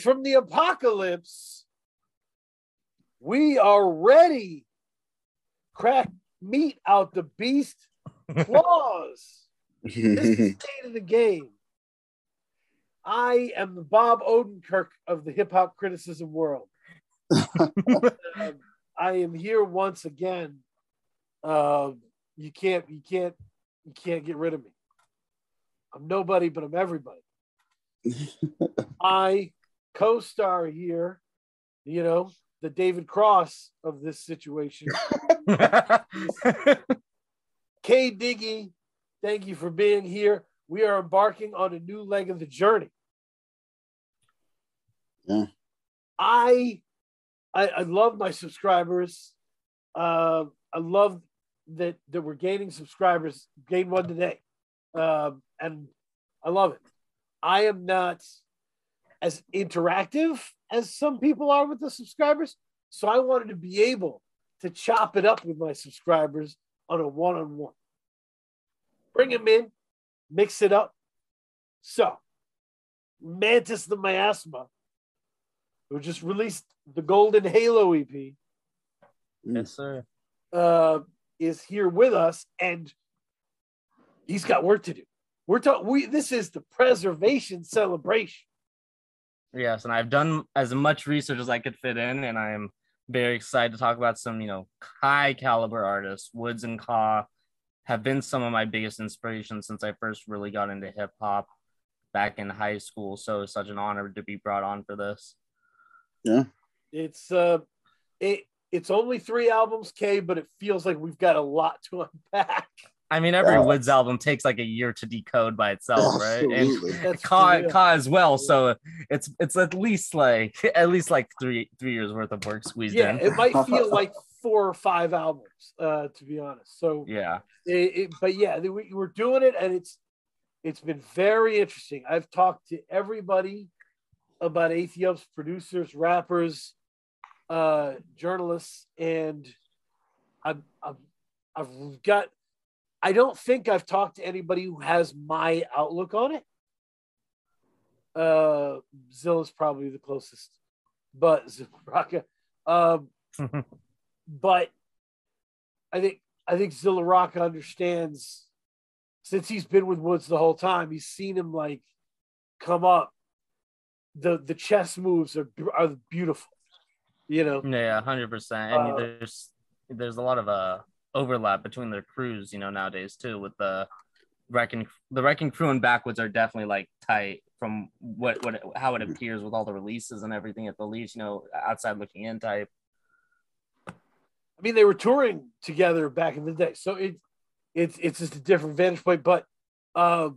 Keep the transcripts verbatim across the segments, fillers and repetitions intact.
from the apocalypse. We are ready. Crack meat out the beast claws. This is state of the game. I am the Bob Odenkirk of the hip hop criticism world. uh, I am here once again. Uh, you can't, you can't, you can't get rid of me. I'm nobody, but I'm everybody. I co-star here, you know, the David Cross of this situation. Kay Diggy, thank you for being here. We are embarking on a new leg of the journey. Yeah. I, I, I love my subscribers. Uh, I love that that we're gaining subscribers. Gained one today, um, and I love it. I am not as interactive as some people are with the subscribers, so I wanted to be able to chop it up with my subscribers on a one-on-one. Bring them in, mix it up. So, Mantis the Miasma, who just released the Golden Halo E P, yes, sir, uh, is here with us, and he's got work to do. We're talking. We this is the preservation celebration. Yes, and I've done as much research as I could fit in, and I'm very excited to talk about some, you know, high caliber artists. Woods and Kaw have been some of my biggest inspirations since I first really got into hip hop back in high school. So it's such an honor to be brought on for this. Yeah, it's uh, it it's only three albums, Kay, but it feels like we've got a lot to unpack. I mean, every yeah. Woods album takes like a year to decode by itself, Absolutely. right? And That's Kaw, real. Kaw as well. So it's it's at least like at least like three three years worth of work squeezed Yeah, in. it might feel like four or five albums, uh, to be honest. So Yeah. it, it, but yeah, we, we're doing it, and it's it's been very interesting. I've talked to everybody about Aethiop's producers, rappers, uh, journalists, and I've, I've I've got. I don't think I've talked to anybody who has my outlook on it. Uh, Zilla's probably the closest, but Zilla um, but I think I think Zilla Rocca understands, since he's been with Woods the whole time. He's seen him like come up. The the chess moves are are beautiful, you know. Yeah, one hundred percent. And Uh, there's there's a lot of uh overlap between their crews, you know, nowadays too, with the Wrecking the Wrecking Crew and Backwoods are definitely like tight from what what how it appears with all the releases and everything at the least, you know, outside looking in type. I mean, they were touring together back in the day, so it it's it's just a different vantage point. But um,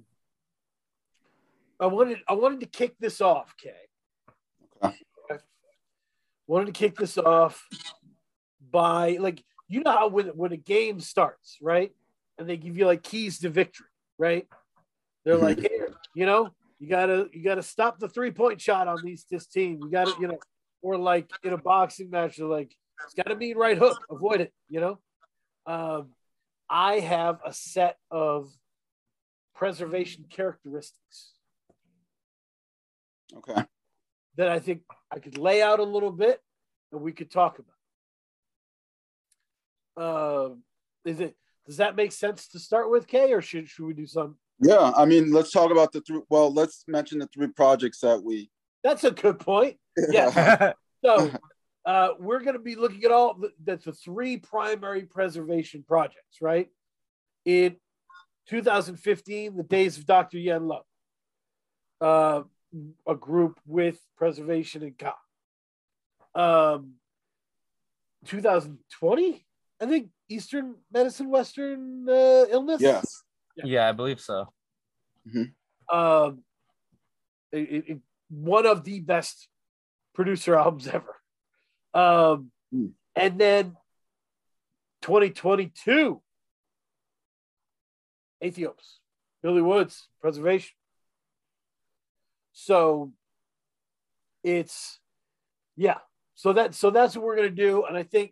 I wanted I wanted to kick this off, Kay. Okay. Wanted to kick this off by, like, you know how when when a game starts, right, and they give you like keys to victory, right? They're Mhm. like, here, you know, you gotta you gotta stop the three point shot on these this team. You gotta, you know, or like in a boxing match, they're like, it's got to mean right hook, avoid it, you know. Um, I have a set of preservation characteristics Okay. that I think I could lay out a little bit and we could talk about. Um, is it does that make sense to start with, Kay, or should should we do some? Yeah, I mean, let's talk about the three. Well, let's mention the three projects that we. That's a good point. Yeah. So uh, we're going to be looking at all the, that's the three primary preservation projects, right? In two thousand fifteen, the Days of Doctor Yen Lo, uh, a group with Preservation and Ka. Um, two thousand twenty, I think, Eastern Medicine, Western uh, Illness. Yes. Yeah, I believe so. Um, it, it, one of the best producer albums ever. Um, Mm. and then twenty twenty-two, Aethiopes, Billy Woods, Preservation. So it's, yeah. So that so that's what we're gonna do, and I think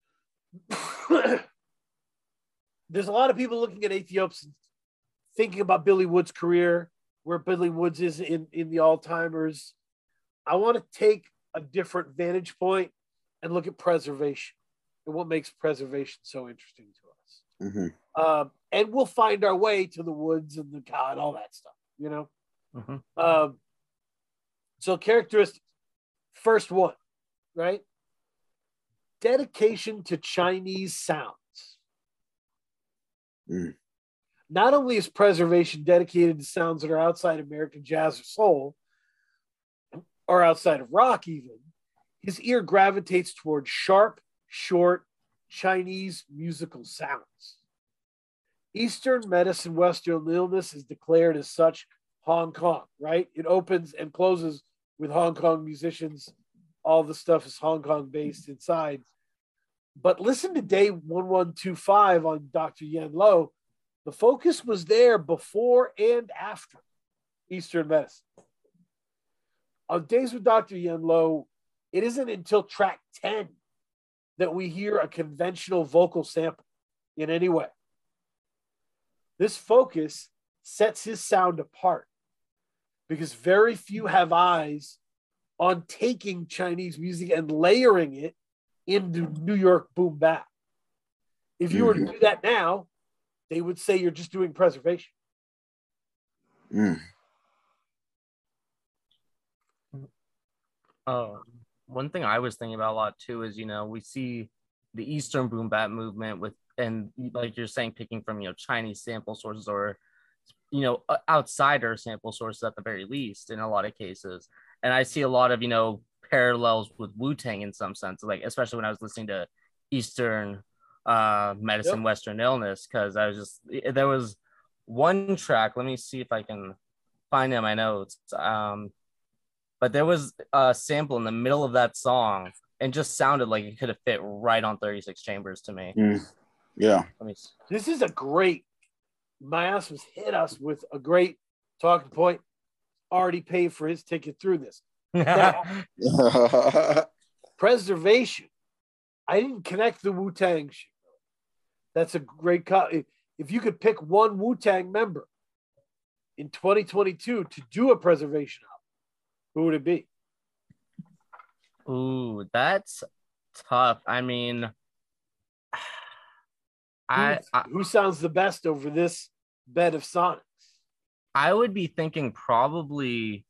there's a lot of people looking at Aethiopes and thinking about Billy Woods' career, where Billy Woods is in in the all timers. I want to take a different vantage point and look at preservation and what makes preservation so interesting to us. Mm-hmm. Um, and we'll find our way to the woods and the cow and all that stuff, you know? Mm-hmm. Um, so characteristics. First one, right? Dedication to Chinese sounds. Mm. Not only is preservation dedicated to sounds that are outside American jazz or soul, or outside of rock even, his ear gravitates towards sharp, short, Chinese musical sounds. Eastern Medicine, Western Illness is declared as such Hong Kong, right? It opens and closes with Hong Kong musicians. All the stuff is Hong Kong based inside. But listen to day one one two five on Doctor Yen Lo. The focus was there before and after Eastern Medicine. On Days with Doctor Yen Lo, it isn't until track ten that we hear a conventional vocal sample in any way. This focus sets his sound apart because very few have eyes on taking Chinese music and layering it into New York boom bap. If you were to do that now, they would say you're just doing preservation. Mm. Oh, one thing I was thinking about a lot too is, you know, we see the Eastern boom bap movement with, and like you're saying, picking from, you know, Chinese sample sources or, you know, outsider sample sources at the very least in a lot of cases. And I see a lot of, you know, parallels with Wu-Tang in some sense, like especially when I was listening to Eastern uh, Medicine, Yep. Western Illness, because I was just, there was one track, let me see if I can find it in my notes. Um, but there was a sample in the middle of that song and just sounded like it could have fit right on thirty-six Chambers to me. Mm. Yeah. Let me see. This is a great, my ass was hit us with a great talking point. Already paid for his ticket through this. Now, preservation. I didn't connect the Wu-Tang shit. That's a great cut. If you could pick one Wu-Tang member in twenty twenty-two to do a preservation album, who would it be? Ooh, that's tough. I mean, I, Who, I who sounds the best over this bed of sonics? I would be thinking probably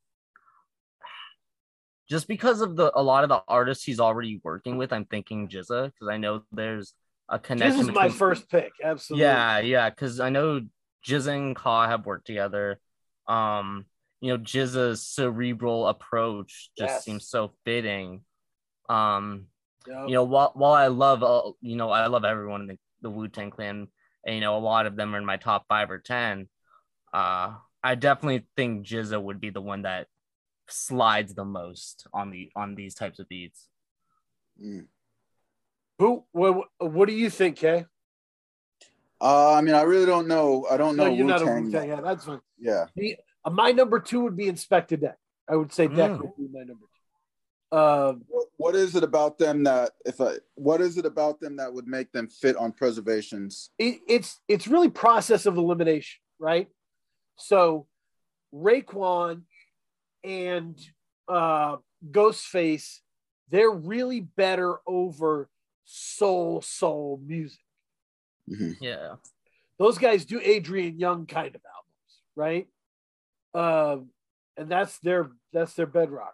just because of the a lot of the artists he's already working with. I'm thinking G Z A because I know there's a connection. This is my between- first pick. Absolutely. Yeah, yeah, because I know G Z A and Ka have worked together. Um, you know, G Z A's cerebral approach just Yes. seems so fitting. Um, Yep. you know, while while I love, uh, you know, I love everyone in the, the Wu-Tang Clan, and you know, a lot of them are in my top five or ten. Uh, I definitely think G Z A would be the one that slides the most on the on these types of beats. Mm. Who? What, what do you think, Kay? Uh, I mean, I really don't know. I don't No, know you're not a Wu-Tang. Wu-Tang head. That's fine. Yeah. Me, uh, my number two would be Inspector Deck. I would say Deck Mm. would be my number two. Um, What, what is it about them that if I what is it about them that would make them fit on preservations? it, it's it's really process of elimination, right? So Raekwon and uh, Ghostface, they're really better over soul soul music. Mm-hmm. Yeah, Those guys do Adrian Young kind of albums, right? Um, and that's their that's their bedrock.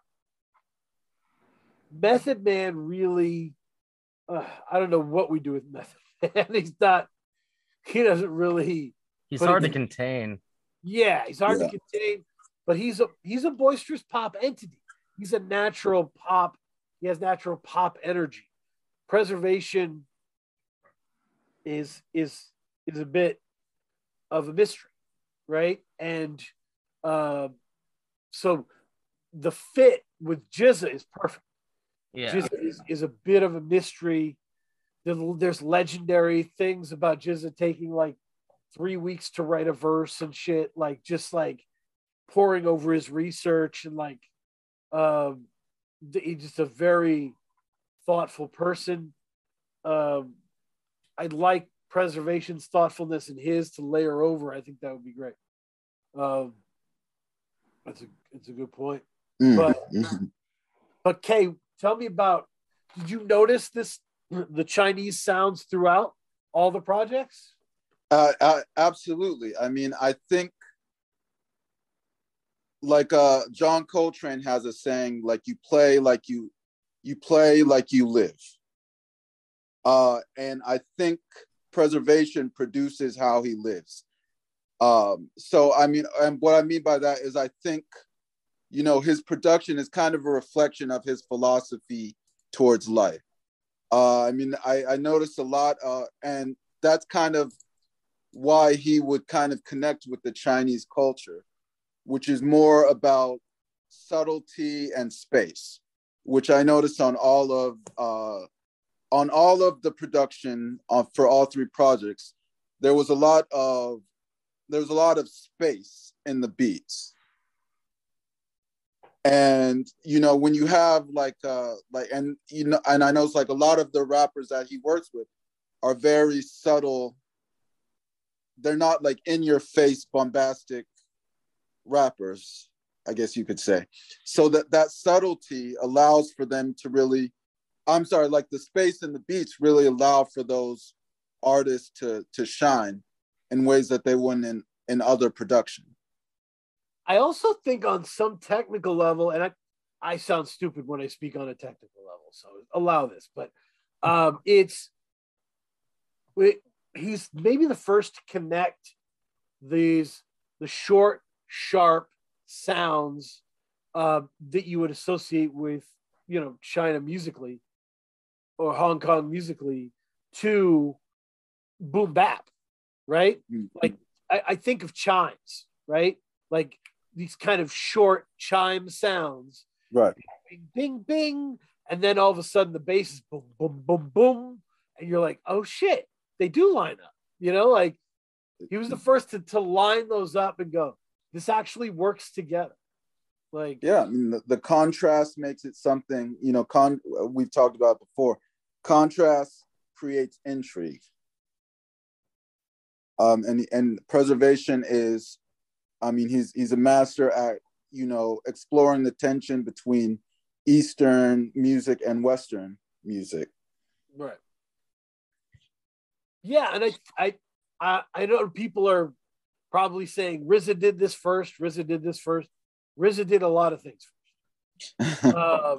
Method Man really, uh, I don't know what we do with Method Man. He's not, he doesn't really. he's But hard to it- contain. Yeah, he's hard Yeah. to contain, but he's a he's a boisterous pop entity. He's a natural pop. He has natural pop energy. Preservation is is is a bit of a mystery, right? And um, so the fit with G Z A is perfect. Yeah, G Z A is, is a bit of a mystery. There- There's legendary things about G Z A taking like three weeks to write a verse and shit, like just like pouring over his research and like um he's just a very thoughtful person. Um I'd like preservation's thoughtfulness in his to layer over. I think that would be great. Um that's a it's a good point. Mm. But Mhm. But Kay, tell me about, did you notice this, the Chinese sounds throughout all the projects? Uh, uh, absolutely. I mean, I think like uh, John Coltrane has a saying, like you play like you, you play like you live. Uh, and I think Preservation produces how he lives. Um, so, I mean, and what I mean by that is I think, you know, his production is kind of a reflection of his philosophy towards life. Uh, I mean, I, I noticed a lot, uh, and that's kind of why he would kind of connect with the Chinese culture, which is more about subtlety and space, which I noticed on all of uh, on all of the production uh, for all three projects. There was a lot of there was a lot of space in the beats. And you know, when you have like uh like and you know, and I know it's like a lot of the rappers that he works with are very subtle. They're not like in your face bombastic rappers, I guess you could say. So that that subtlety allows for them to really, I'm sorry, like the space and the beats really allow for those artists to to shine in ways that they wouldn't in, in other production. I also think on some technical level, and I, I sound stupid when I speak on a technical level, so allow this, but um, it's, it, he's maybe the first to connect these, the short, sharp sounds uh, that you would associate with, you know, China musically or Hong Kong musically to boom bap, right? Mm-hmm. Like I, I think of chimes, right? Like these kind of short chime sounds, right? Bing, bing, bing, and then all of a sudden the bass is boom, boom, boom, boom, and you're like, oh shit, they do line up, you know? Like he was the first to, to line those up and go, this actually works together. Like, yeah, I mean, the, the contrast makes it something, you know, con we've talked about before. Contrast creates intrigue. Um, and, and Preservation is, I mean, he's, he's a master at, you know, exploring the tension between Eastern music and Western music. Right. Yeah. And I, I, I, I know people are probably saying R Z A did this first. R Z A did this first. R Z A did a lot of things first. um,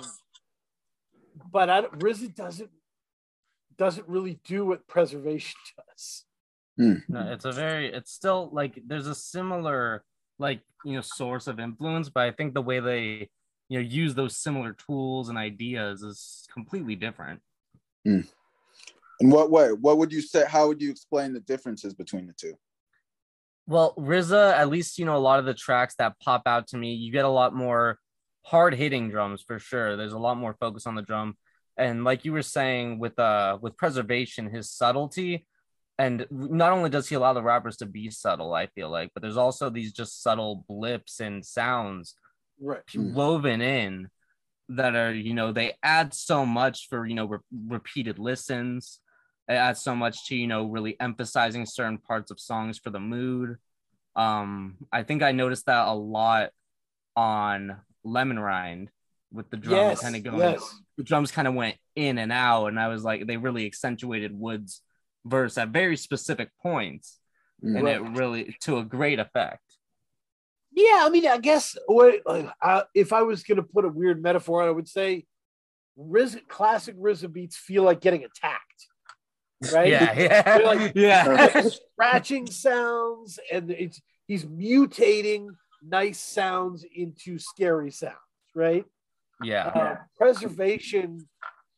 but I, R Z A doesn't doesn't really do what Preservation does. No, it's a very. It's still like there's a similar like you know source of influence, but I think the way they you know use those similar tools and ideas is completely different. Mm. In what way? What would you say? How would you explain the differences between the two? Well, R Z A, at least, you know, a lot of the tracks that pop out to me, you get a lot more hard hitting drums for sure. There's a lot more focus on the drum. And like you were saying with uh with Preservation, his subtlety, and not only does he allow the rappers to be subtle, I feel like, but there's also these just subtle blips and sounds right. woven in that are, you know, they add so much for, you know, re- repeated listens. It adds so much to, you know, really emphasizing certain parts of songs for the mood. Um, I think I noticed that a lot on Lemon Rind with the drums yes, kind of going, yes. the drums kind of went in and out. And I was like, they really accentuated Wood's verse at very specific points. And right. it really, to a great effect. Yeah, I mean, I guess what, uh, if I was going to put a weird metaphor on, I would say R Z A, classic R Z A beats feel like getting attacked. Right? Yeah, yeah, like, yeah. Scratching sounds, and it's he's mutating nice sounds into scary sounds, right? Yeah. Uh, Preservation,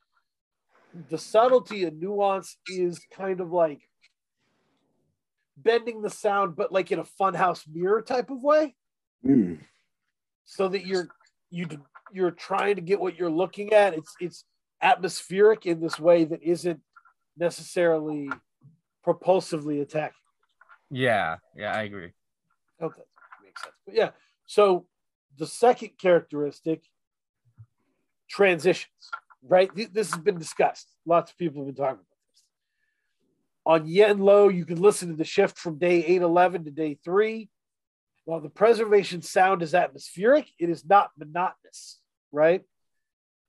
the subtlety and nuance is kind of like bending the sound, but like in a funhouse mirror type of way, mm. so that you're you you're trying to get what you're looking at. It's it's atmospheric in this way that isn't necessarily propulsively attacking. Yeah, yeah, I agree. Okay, makes sense. But yeah, so the second characteristic, transitions, right? This has been discussed. Lots of people have been talking about this. On Yen Lo, you can listen to the shift from day eight eleven to day three. While the Preservation sound is atmospheric, it is not monotonous, right?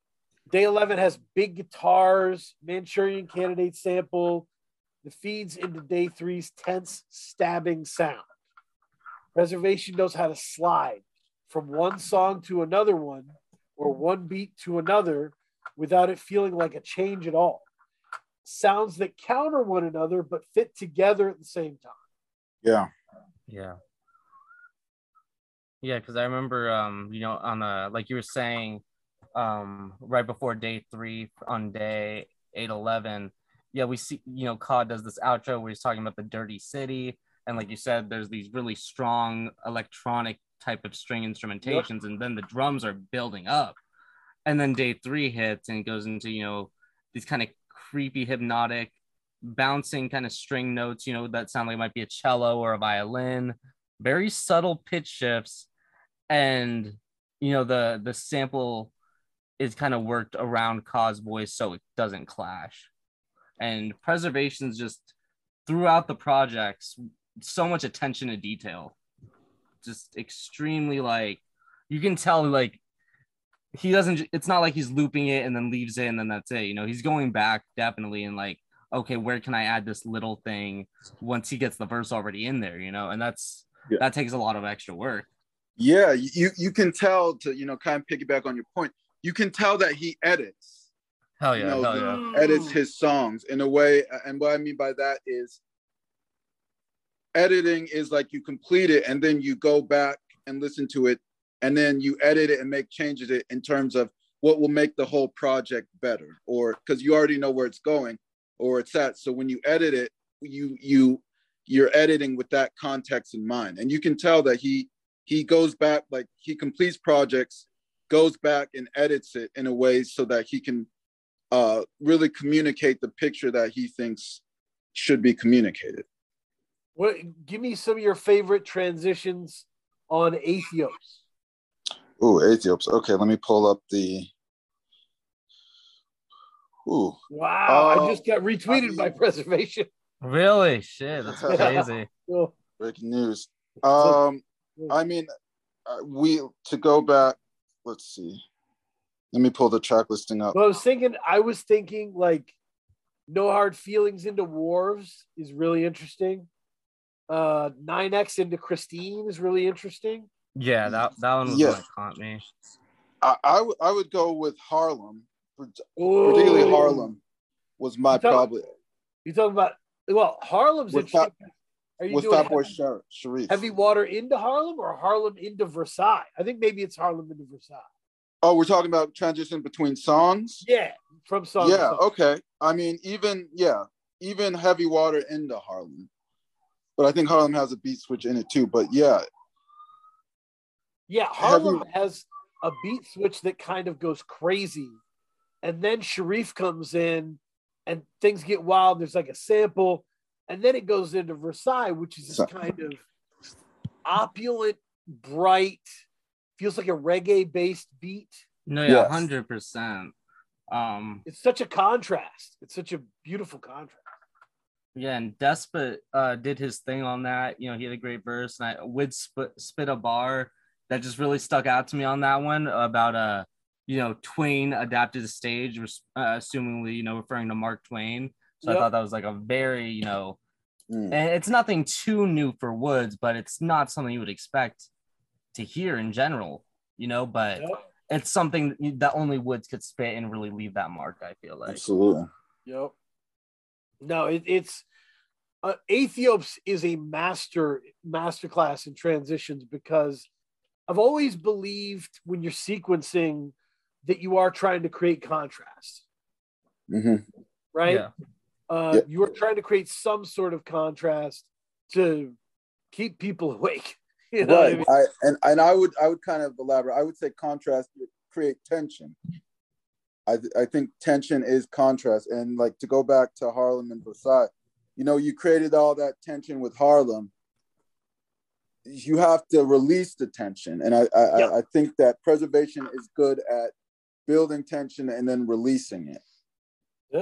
Day eleven has big guitars, Manchurian Candidate sample that feeds into Day three's tense, stabbing sound. Preservation knows how to slide from one song to another one or one beat to another without it feeling like a change at all. Sounds that counter one another but fit together at the same time. Yeah. Yeah. Yeah, because I remember, um, you know, on the, like you were saying, um, right before day three on day eight eleven, yeah, we see, you know, K A W does this outro where he's talking about the dirty city. And like you said, there's these really strong electronic type of string instrumentations, yep. And then the drums are building up. And then day three hits and it goes into, you know, these kind of creepy, hypnotic, bouncing kind of string notes, you know, that sound like it might be a cello or a violin, very subtle pitch shifts. And, you know, the the sample is kind of worked around K A W's voice so it doesn't clash. And Preservation's just throughout the projects, so much attention to detail. Just extremely, like, you can tell, like, he doesn't, it's not like he's looping it and then leaves it and then that's it. You know, he's going back definitely and like, okay, where can I add this little thing once he gets the verse already in there, you know? And that's, yeah. that takes a lot of extra work. Yeah, you you can tell, to, you know, kind of piggyback on your point, you can tell that he edits. Hell yeah, you know, hell yeah. Edits his songs in a way, and what I mean by that is editing is like you complete it and then you go back and listen to it and then you edit it and make changes it in terms of what will make the whole project better, or because you already know where it's going or it's at. So when you edit it, you you you're editing with that context in mind, and you can tell that he he goes back, like he completes projects, goes back and edits it in a way so that he can uh, really communicate the picture that he thinks should be communicated. What? Give me some of your favorite transitions on Aethiopes. Oh, Aethiopes. Okay, let me pull up the. Ooh. Wow! Uh, I just got retweeted I mean, by Preservation. Really? Shit, that's crazy. Cool. Breaking news. Um, I mean, uh, we to go back. Let's see. Let me pull the track listing up. Well, I was thinking. I was thinking like, No Hard Feelings into Wharves is really interesting. Uh, nine X into Christine is really interesting. Yeah, that that one was yeah. one that caught me. I, I, w- I would go with Harlem, particularly Ooh. Harlem was my you talk, probably. You talking about well, Harlem's with interesting. Fat, Are you with doing Fat Boy heavy, Sharif? Heavy Water into Harlem or Harlem into Versailles? I think maybe it's Harlem into Versailles. Oh, we're talking about transition between songs? Yeah, from song Yeah, to song. okay. I mean, even, yeah, even Heavy Water into Harlem. But I think Harlem has a beat switch in it too. But yeah. Yeah, Harlem Heavy... has a beat switch that kind of goes crazy. And then Sharif comes in and things get wild. There's like a sample. And then it goes into Versailles, which is this kind of opulent, bright, feels like a reggae-based beat. No, yeah, one hundred percent. Um, it's such a contrast. It's such a beautiful contrast. Yeah, and Despot uh, did his thing on that. You know, he had a great verse. And I would spit, spit a bar that just really stuck out to me on that one about, uh, you know, Twain adapted the stage, uh, assumingly, you know, referring to Mark Twain. So yep. I thought that was like a very, you know, mm. and it's nothing too new for Woods, but it's not something you would expect to hear in general, you know, but yep. it's something that only Woods could spit and really leave that mark, I feel like. Absolutely. Yep. No, it, it's uh, Aethiopes is a master masterclass in transitions because I've always believed when you're sequencing that you are trying to create contrast, mm-hmm. right? Yeah. Uh, yeah. You are trying to create some sort of contrast to keep people awake. You know right. what I mean? I, and, and I would I would kind of elaborate. I would say contrast to create tension. I th- I think tension is contrast. And like to go back to Harlem and Versailles, you know, you created all that tension with Harlem. You have to release the tension. And I I, yep. I, I think that Preservation is good at building tension and then releasing it. Yeah.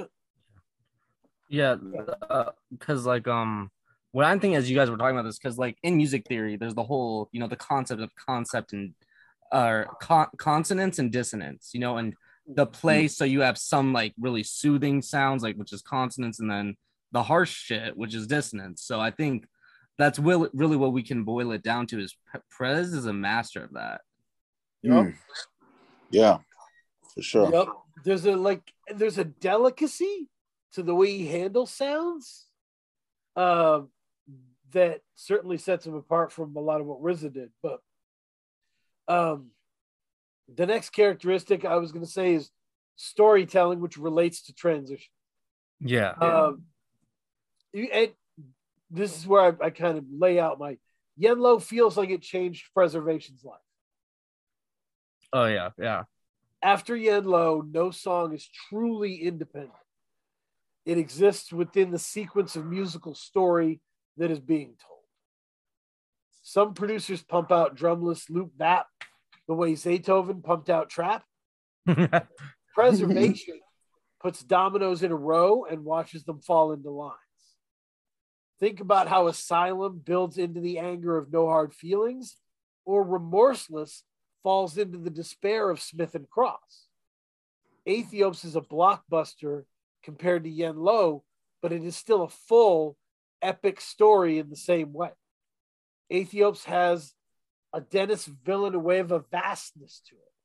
Yeah. Because uh, like, um, what I'm thinking as you guys were talking about this, because like in music theory, there's the whole, you know, the concept of concept and uh, con- consonance and dissonance, you know, and the play, so you have some like really soothing sounds, like which is consonants, and then the harsh shit, which is dissonance. So I think that's will, really what we can boil it down to is Prez is a master of that. Yep. Mm. Yeah, for sure. Yep. There's a like there's a delicacy to the way he handles sounds uh, that certainly sets him apart from a lot of what R Z A did. But um, the next characteristic I was going to say is storytelling, which relates to transition. Yeah. Um, and this is where I, I kind of lay out my Yen Lo feels like it changed Preservation's life. Oh yeah, yeah. After Yen Lo, no song is truly independent. It exists within the sequence of musical story that is being told. Some producers pump out drumless loop bap the way Zaytoven pumped out trap. Preservation puts dominoes in a row and watches them fall into lines. Think about how Asylum builds into the anger of No Hard Feelings, or Remorseless falls into the despair of Smith and Cross. Aethiopes is a blockbuster compared to Yen Lo, but it is still a full, epic story in the same way. Aethiopes has a Dennis Villanueva vastness to it.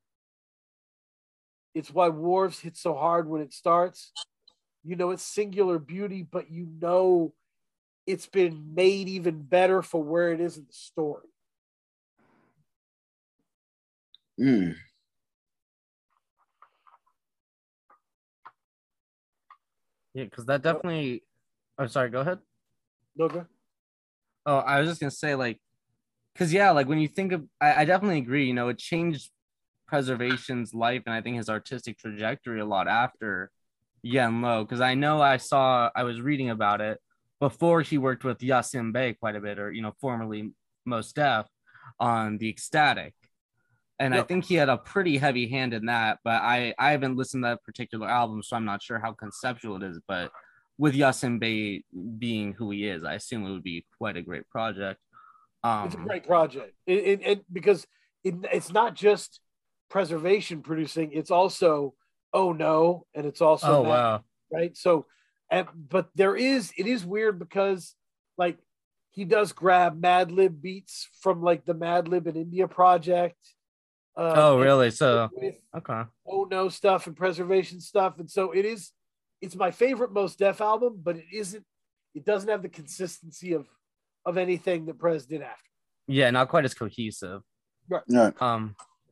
It's why Wharves hit so hard when it starts. You know, it's singular beauty, but you know it's been made even better for where it is in the story. Mm. Yeah, because that definitely. I'm sorry. Go ahead. No, go. Oh, I was just gonna say, like, because yeah, like when you think of, I, I definitely agree. You know, it changed Preservation's life, and I think his artistic trajectory a lot after Yen Lo. Because I know I saw, I was reading about it before he worked with Yasin Bey quite a bit, or you know, formerly Mos Def, on the Ecstatic. And yep. I think he had a pretty heavy hand in that, but I, I haven't listened to that particular album, so I'm not sure how conceptual it is. But with Yasin Bey being who he is, I assume it would be quite a great project. Um, it's a great project. It, it, it because it, it's not just Preservation producing; it's also Oh No, and it's also oh Matt, wow, right? So, and, but there is it is weird because like he does grab Madlib beats from like the Madlib in India project. Um, oh, really? So, okay. Oh No stuff and Preservation stuff. And so it is, it's my favorite Mos Def album, but it isn't, it doesn't have the consistency of, of anything that Prez did after. Yeah, not quite as cohesive. Right. No. Um,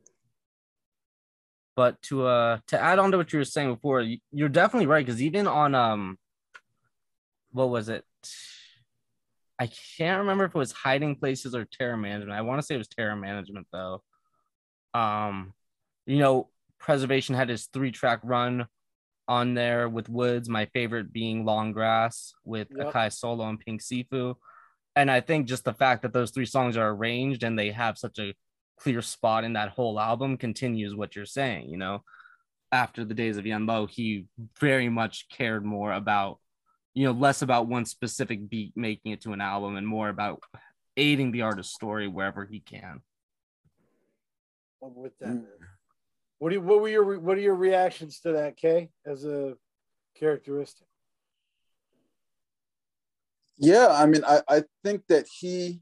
but to, uh, to add on to what you were saying before, you're definitely right. Cause even on, um, what was it? I can't remember if it was Hiding Places or Terror Management. I want to say it was Terror Management though. Um, you know, Preservation had his three track run on there with Woods, my favorite being Long Grass with yep. Akai Solo and Pink Sifu. And I think just the fact that those three songs are arranged and they have such a clear spot in that whole album continues what you're saying. You know, after the days of Yen Lo, he very much cared more about, you know, less about one specific beat making it to an album and more about aiding the artist's story wherever he can. With that, mm. what do you, what were your what are your reactions to that, Kay, as a characteristic? Yeah, I mean, I, I think that he,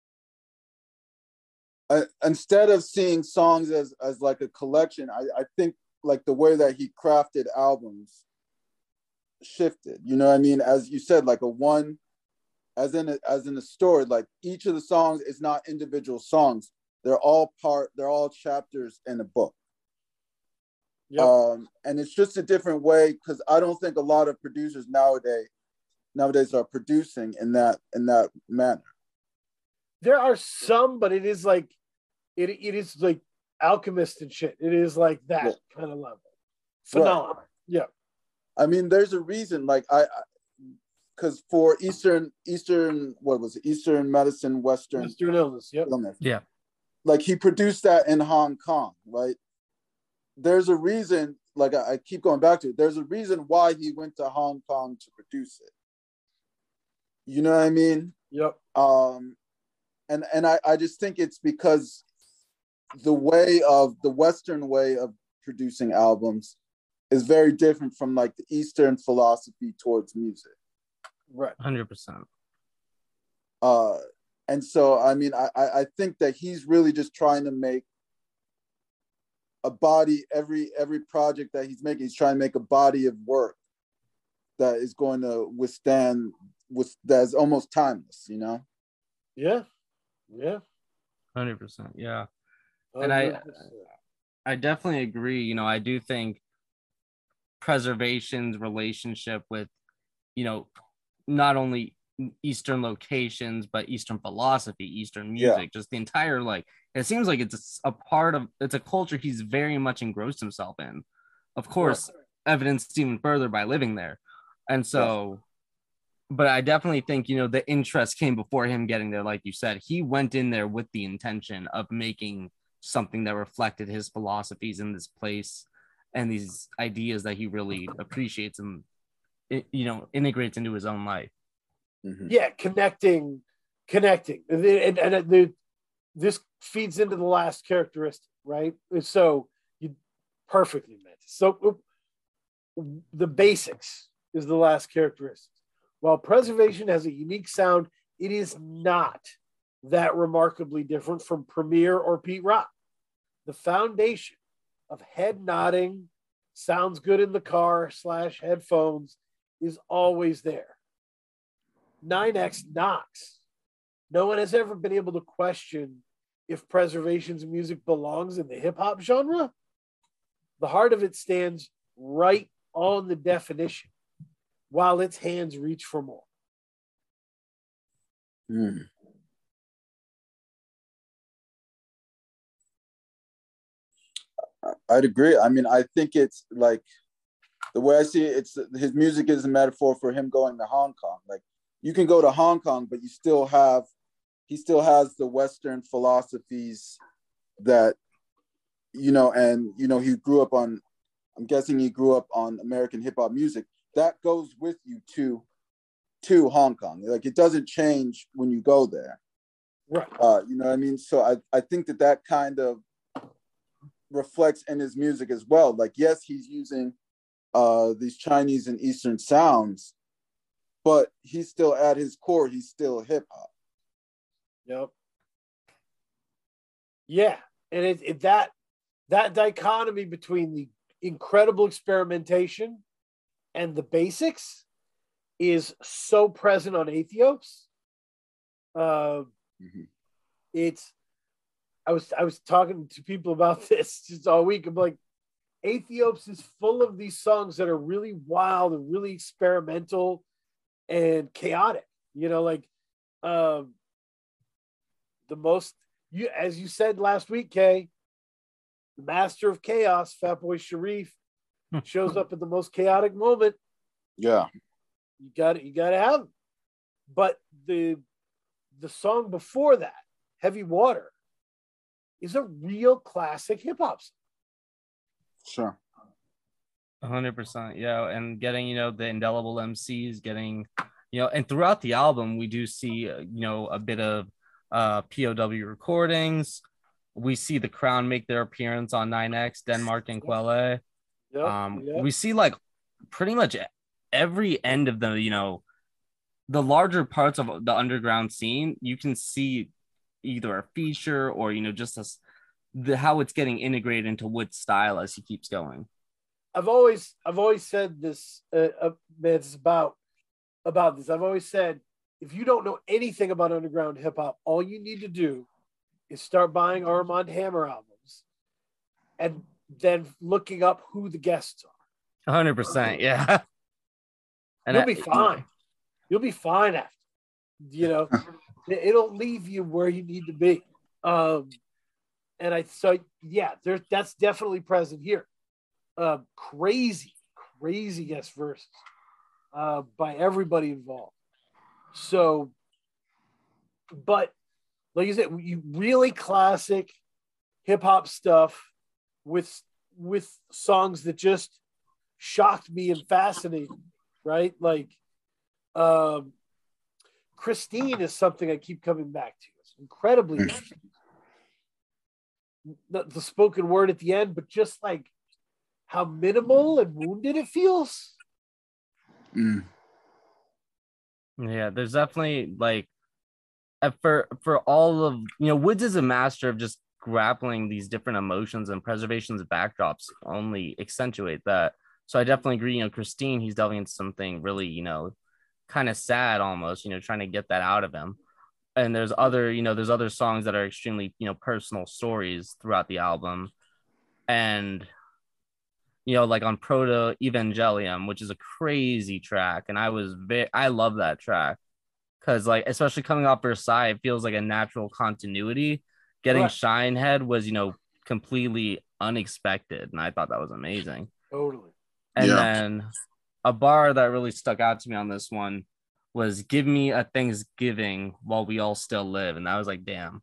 uh, instead of seeing songs as as like a collection, I, I think like the way that he crafted albums shifted. You know what I mean? As you said, like a one, as in a, as in a story, like each of the songs is not individual songs. They're all part, they're all chapters in a book. Yep. Um, and it's just a different way because I don't think a lot of producers nowadays nowadays are producing in that in that manner. There are some, but it is like it it is like Alchemist and shit. It is like that yeah. kind of level. Phenomenal. Right. Yeah. I mean, there's a reason, like I because for Eastern Eastern, what was it? Eastern medicine, Western Western illness, yep. illness. Yeah. Like he produced that in Hong Kong, right? There's a reason, like I, I keep going back to it, there's a reason why he went to Hong Kong to produce it. You know what I mean? Yep. Um, and and I, I just think it's because the way of, the Western way of producing albums is very different from like the Eastern philosophy towards music. Right. one hundred percent. Uh, and so, I mean, I, I think that he's really just trying to make a body, every every project that he's making, he's trying to make a body of work that is going to withstand, with that's almost timeless, you know? Yeah. Yeah. one hundred percent. Yeah. one And hundred I percent. I definitely agree. You know, I do think Preservation's relationship with, you know, not only Eastern locations, but Eastern philosophy, Eastern music, yeah. just the entire, like, it seems like it's a part of, it's a culture he's very much engrossed himself in. Of course, yeah. evidenced even further by living there. And so, yeah. but I definitely think, you know, the interest came before him getting there. Like you said, he went in there with the intention of making something that reflected his philosophies in this place and these ideas that he really appreciates and, you know, integrates into his own life. Mm-hmm. Yeah, connecting, connecting. And, and, and the, this feeds into the last characteristic, right? So you perfectly meant it. So the basics is the last characteristic. While Preservation has a unique sound, it is not that remarkably different from Premier or Pete Rock. The foundation of head nodding, sounds good in the car slash headphones is always there. nine X knocks. No one has ever been able to question if Preservation's music belongs in the hip hop genre. The heart of it stands right on the definition, while its hands reach for more. Mm. I'd agree. I mean, I think it's like the way I see it, it's his music is a metaphor for him going to Hong Kong. Like, you can go to Hong Kong, but you still have, he still has the Western philosophies that, you know, and, you know, he grew up on, I'm guessing he grew up on American hip hop music. That goes with you to, to Hong Kong. Like, it doesn't change when you go there. Right. Uh, you know what I mean? So I, I think that that kind of reflects in his music as well. Like, yes, he's using uh, these Chinese and Eastern sounds, but he's still at his core, he's still hip hop. Yep. Yeah, and it, it that that dichotomy between the incredible experimentation and the basics is so present on Aethiopes. Uh, mm-hmm. It's I was I was talking to people about this just all week. I'm like, Aethiopes is full of these songs that are really wild and really experimental and chaotic. You know, like um, the most you as you said last week, Kay, the master of chaos, Fatboy Sharif, shows up at the most chaotic moment. Yeah, you got it. You got to have him. But the the song before that, Heavy Water, is a real classic hip hop song. Sure. one hundred percent. Yeah. And getting, you know, the indelible M Cs, getting, you know, and throughout the album, we do see, uh, you know, a bit of uh, P O W recordings. We see the Crown make their appearance on nine X, Denmark and Quelle. Yep, um, yep. We see like pretty much every end of the, you know, the larger parts of the underground scene. You can see either a feature or, you know, just as the how it's getting integrated into Wood's style as he keeps going. I've always I've always said this, uh, uh, it's about about this. I've always said, if you don't know anything about underground hip hop, all you need to do is start buying Armand Hammer albums and then looking up who the guests are. one hundred percent, yeah. And you'll I, be fine. You'll be fine after. You know, it'll leave you where you need to be. Um, and I so yeah, there that's definitely present here. Uh, crazy, crazy guest verses uh, by everybody involved. So, but like you said, you really classic hip hop stuff with with songs that just shocked me and fascinated me, right? Like, um, Christine is something I keep coming back to. It's incredibly interesting. The, the spoken word at the end, but just like how minimal and wounded it feels. Mm. Yeah, there's definitely like uh, for for all of you know, Woods is a master of just grappling these different emotions, and Preservation's backdrops only accentuate that. So I definitely agree. You know, Christine, he's delving into something really, you know, kind of sad almost, you know, trying to get that out of him. And there's other, you know, there's other songs that are extremely, you know, personal stories throughout the album. And, you know, like on Proto Evangelium, which is a crazy track. And I was very, I love that track because, like, especially coming off Versailles, it feels like a natural continuity. Getting Right. Shinehead was, you know, completely unexpected. And I thought that was amazing. Totally. And Yeah. then a bar that really stuck out to me on this one was "Give Me a Thanksgiving While We All Still Live." And that was like, damn.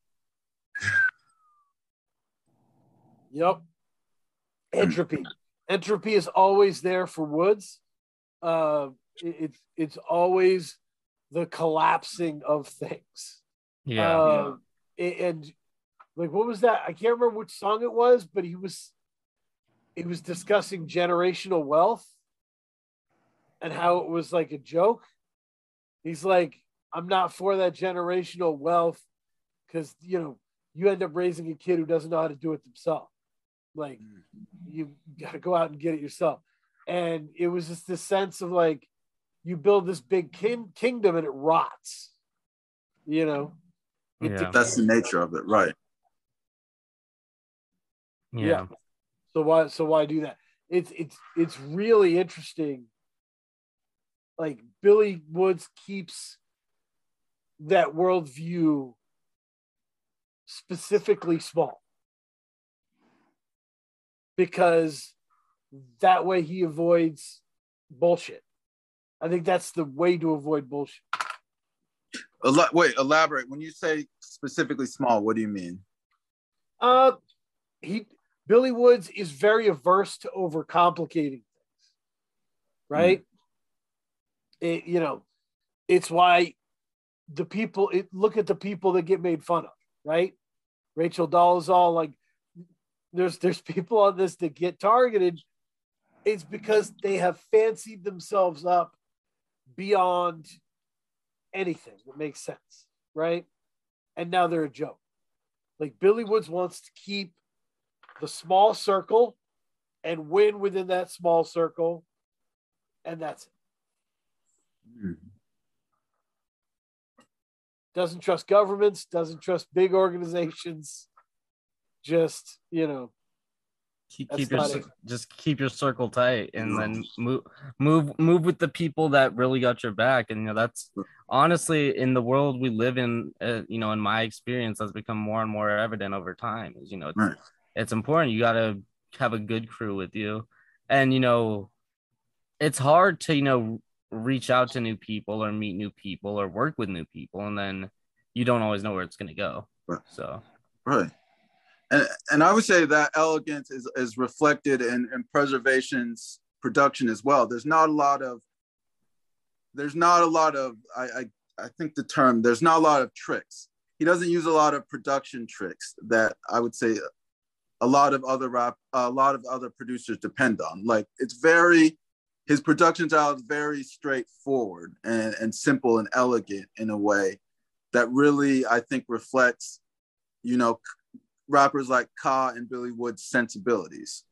Yep. Entropy. Entropy is always there for Woods. Uh, it, it's it's always the collapsing of things. Yeah. Uh, and, and like, what was that? I can't remember which song it was, but he was he was discussing generational wealth and how it was like a joke. He's like, I'm not for that generational wealth because, you know, you end up raising a kid who doesn't know how to do it themselves. Like, you got to go out and get it yourself. And it was just this sense of like, you build this big kin- kingdom and it rots, you know? It Yeah. That's the nature of it, right? Yeah. Yeah. So why so why do that? It's it's it's really interesting. Like Billy Woods keeps that worldview specifically small because that way he avoids bullshit. I think that's the way to avoid bullshit. Ela- wait, elaborate. When you say specifically small, what do you mean? Uh, he Billy Woods is very averse to overcomplicating things, right? Mm. It, you know, it's why the people it, look at the people that get made fun of, right? Rachel Dolezal, like there's there's people on this that get targeted. It's because they have fancied themselves up beyond anything that makes sense, right? And now they're a joke. Like Billy Woods wants to keep the small circle and win within that small circle, and that's it. Mm. Doesn't trust governments, doesn't trust big organizations. Just, you know, keep, keep your just keep your circle tight, and then move move move with the people that really got your back. And you know, that's honestly in the world we live in. Uh, you know, in my experience, has become more and more evident over time. Is you know, it's, right. it's important. You got to have a good crew with you, and you know, it's hard to you know reach out to new people or meet new people or work with new people, and then you don't always know where it's going to go. Right. So, right. And, and I would say that elegance is, is reflected in, in Preservation's production as well. There's not a lot of, there's not a lot of, I, I, I think the term, there's not a lot of tricks. He doesn't use a lot of production tricks that I would say a lot of other rap, a lot of other producers depend on. Like it's very, his production style is very straightforward and, and simple and elegant in a way that really, I think reflects, you know, rappers like Ka and Billy Woods' sensibilities.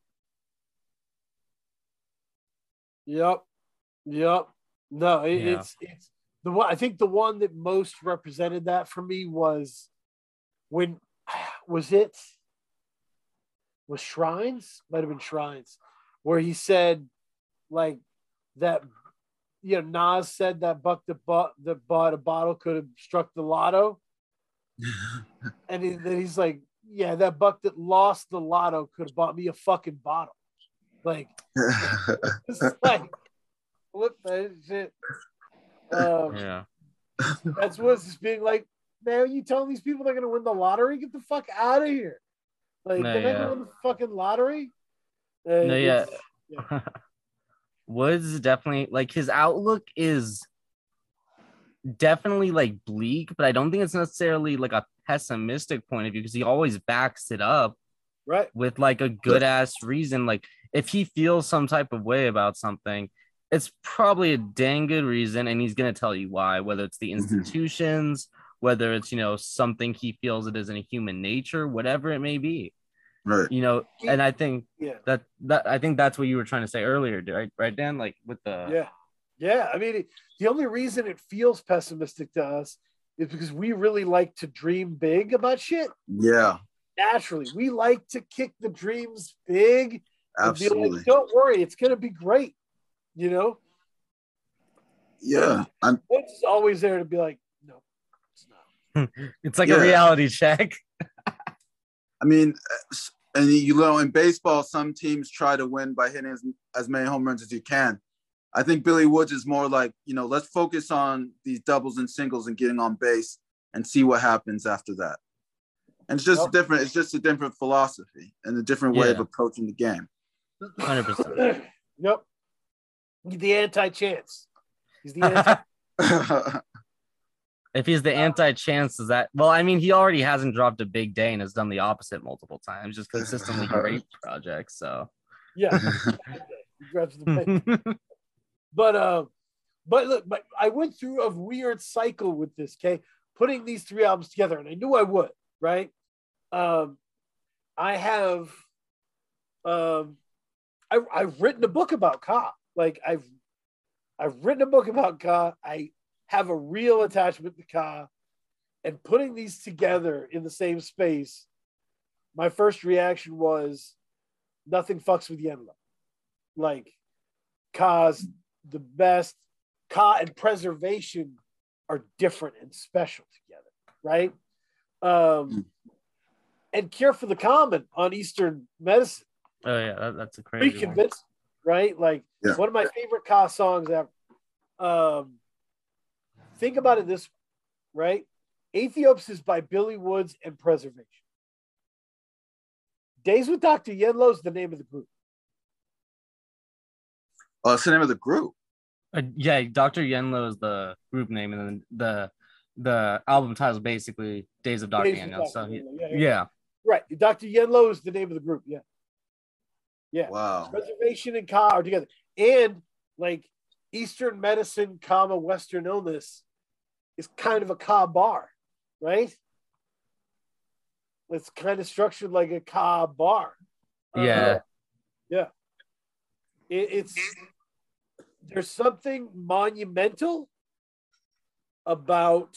Yep, yep. No, it, yeah. it's it's the one. I think the one that most represented that for me was when was it was Shrines? Might have been Shrines, where he said like that. You know, Nas said that buck that bought that bought a bottle could have struck the lotto, and he, then he's like. Yeah, that buck that lost the lotto could have bought me a fucking bottle. Like, it's like, what the shit? Um, yeah. That's what's just being like, man, you telling these people they're going to win the lottery? Get the fuck out of here. Like, no, they're not yeah. going to win the fucking lottery? Uh, no, yeah. yeah. Woods definitely, like, his outlook is definitely, like, bleak, but I don't think it's necessarily, like, a pessimistic point of view because he always backs it up right with like a good ass reason. Like if he feels some type of way about something, it's probably a dang good reason, and he's gonna tell you why. Whether it's the institutions, whether it's, you know, something he feels it is in human nature, whatever it may be. Right. You know, and I think Yeah. that that I think that's what you were trying to say earlier, right? Right, Dan? Like with the Yeah. Yeah. I mean, it, the only reason it feels pessimistic to us is because we really like to dream big about shit. Yeah. Naturally, we like to kick the dreams big and be Absolutely. like, don't worry, it's gonna be great. You know? Yeah. I'm It's always there to be like, no, it's not. it's like Yeah. a reality check. I mean, and you know, in baseball, some teams try to win by hitting as, as many home runs as you can. I think Billy Woods is more like, you know, let's focus on these doubles and singles and getting on base and see what happens after that. And it's just Yep. different. It's just a different philosophy and a different way of Yeah. approaching the game. one hundred percent. Yep. The anti-chance. He's the anti. If he's the anti-chance, is that well? I mean, he already hasn't dropped a big day and has done the opposite multiple times, just consistently great projects. So Yeah. He grabs the pen. But uh, but look, but I went through a weird cycle with this, okay? Putting these three albums together, and I knew I would, right? Um, I have um I I've written a book about Ka. Like I've I've written a book about Ka. I have a real attachment to Ka. And putting these together in the same space, my first reaction was nothing fucks with Yenlo. Like Ka's the best. Ka and Preservation are different and special together, right? Um, and Cure for the Common on Eastern Medicine. oh yeah, that, that's a Pretty crazy one. convincing, right? Like Yeah. one of my favorite Ka songs ever. Um, think about it this way, right? Aethiopes is by Billy Woods and Preservation. Days with Doctor Yenlo is the name of the group. Oh, it's the name of the group. Uh, yeah, Doctor Yenlo is the group name, and then the the album title is basically Days of Doctor Days with Yenlo. Doctor So he, Yenlo, yeah, yeah. yeah, Right. Doctor Yenlo is the name of the group. Yeah. Yeah. Wow. Preservation and Ka are together. And like Eastern medicine, comma, Western illness is kind of a Ka bar, right? It's kind of structured like a Ka bar. Uh, yeah, yeah. It, it's there's something monumental about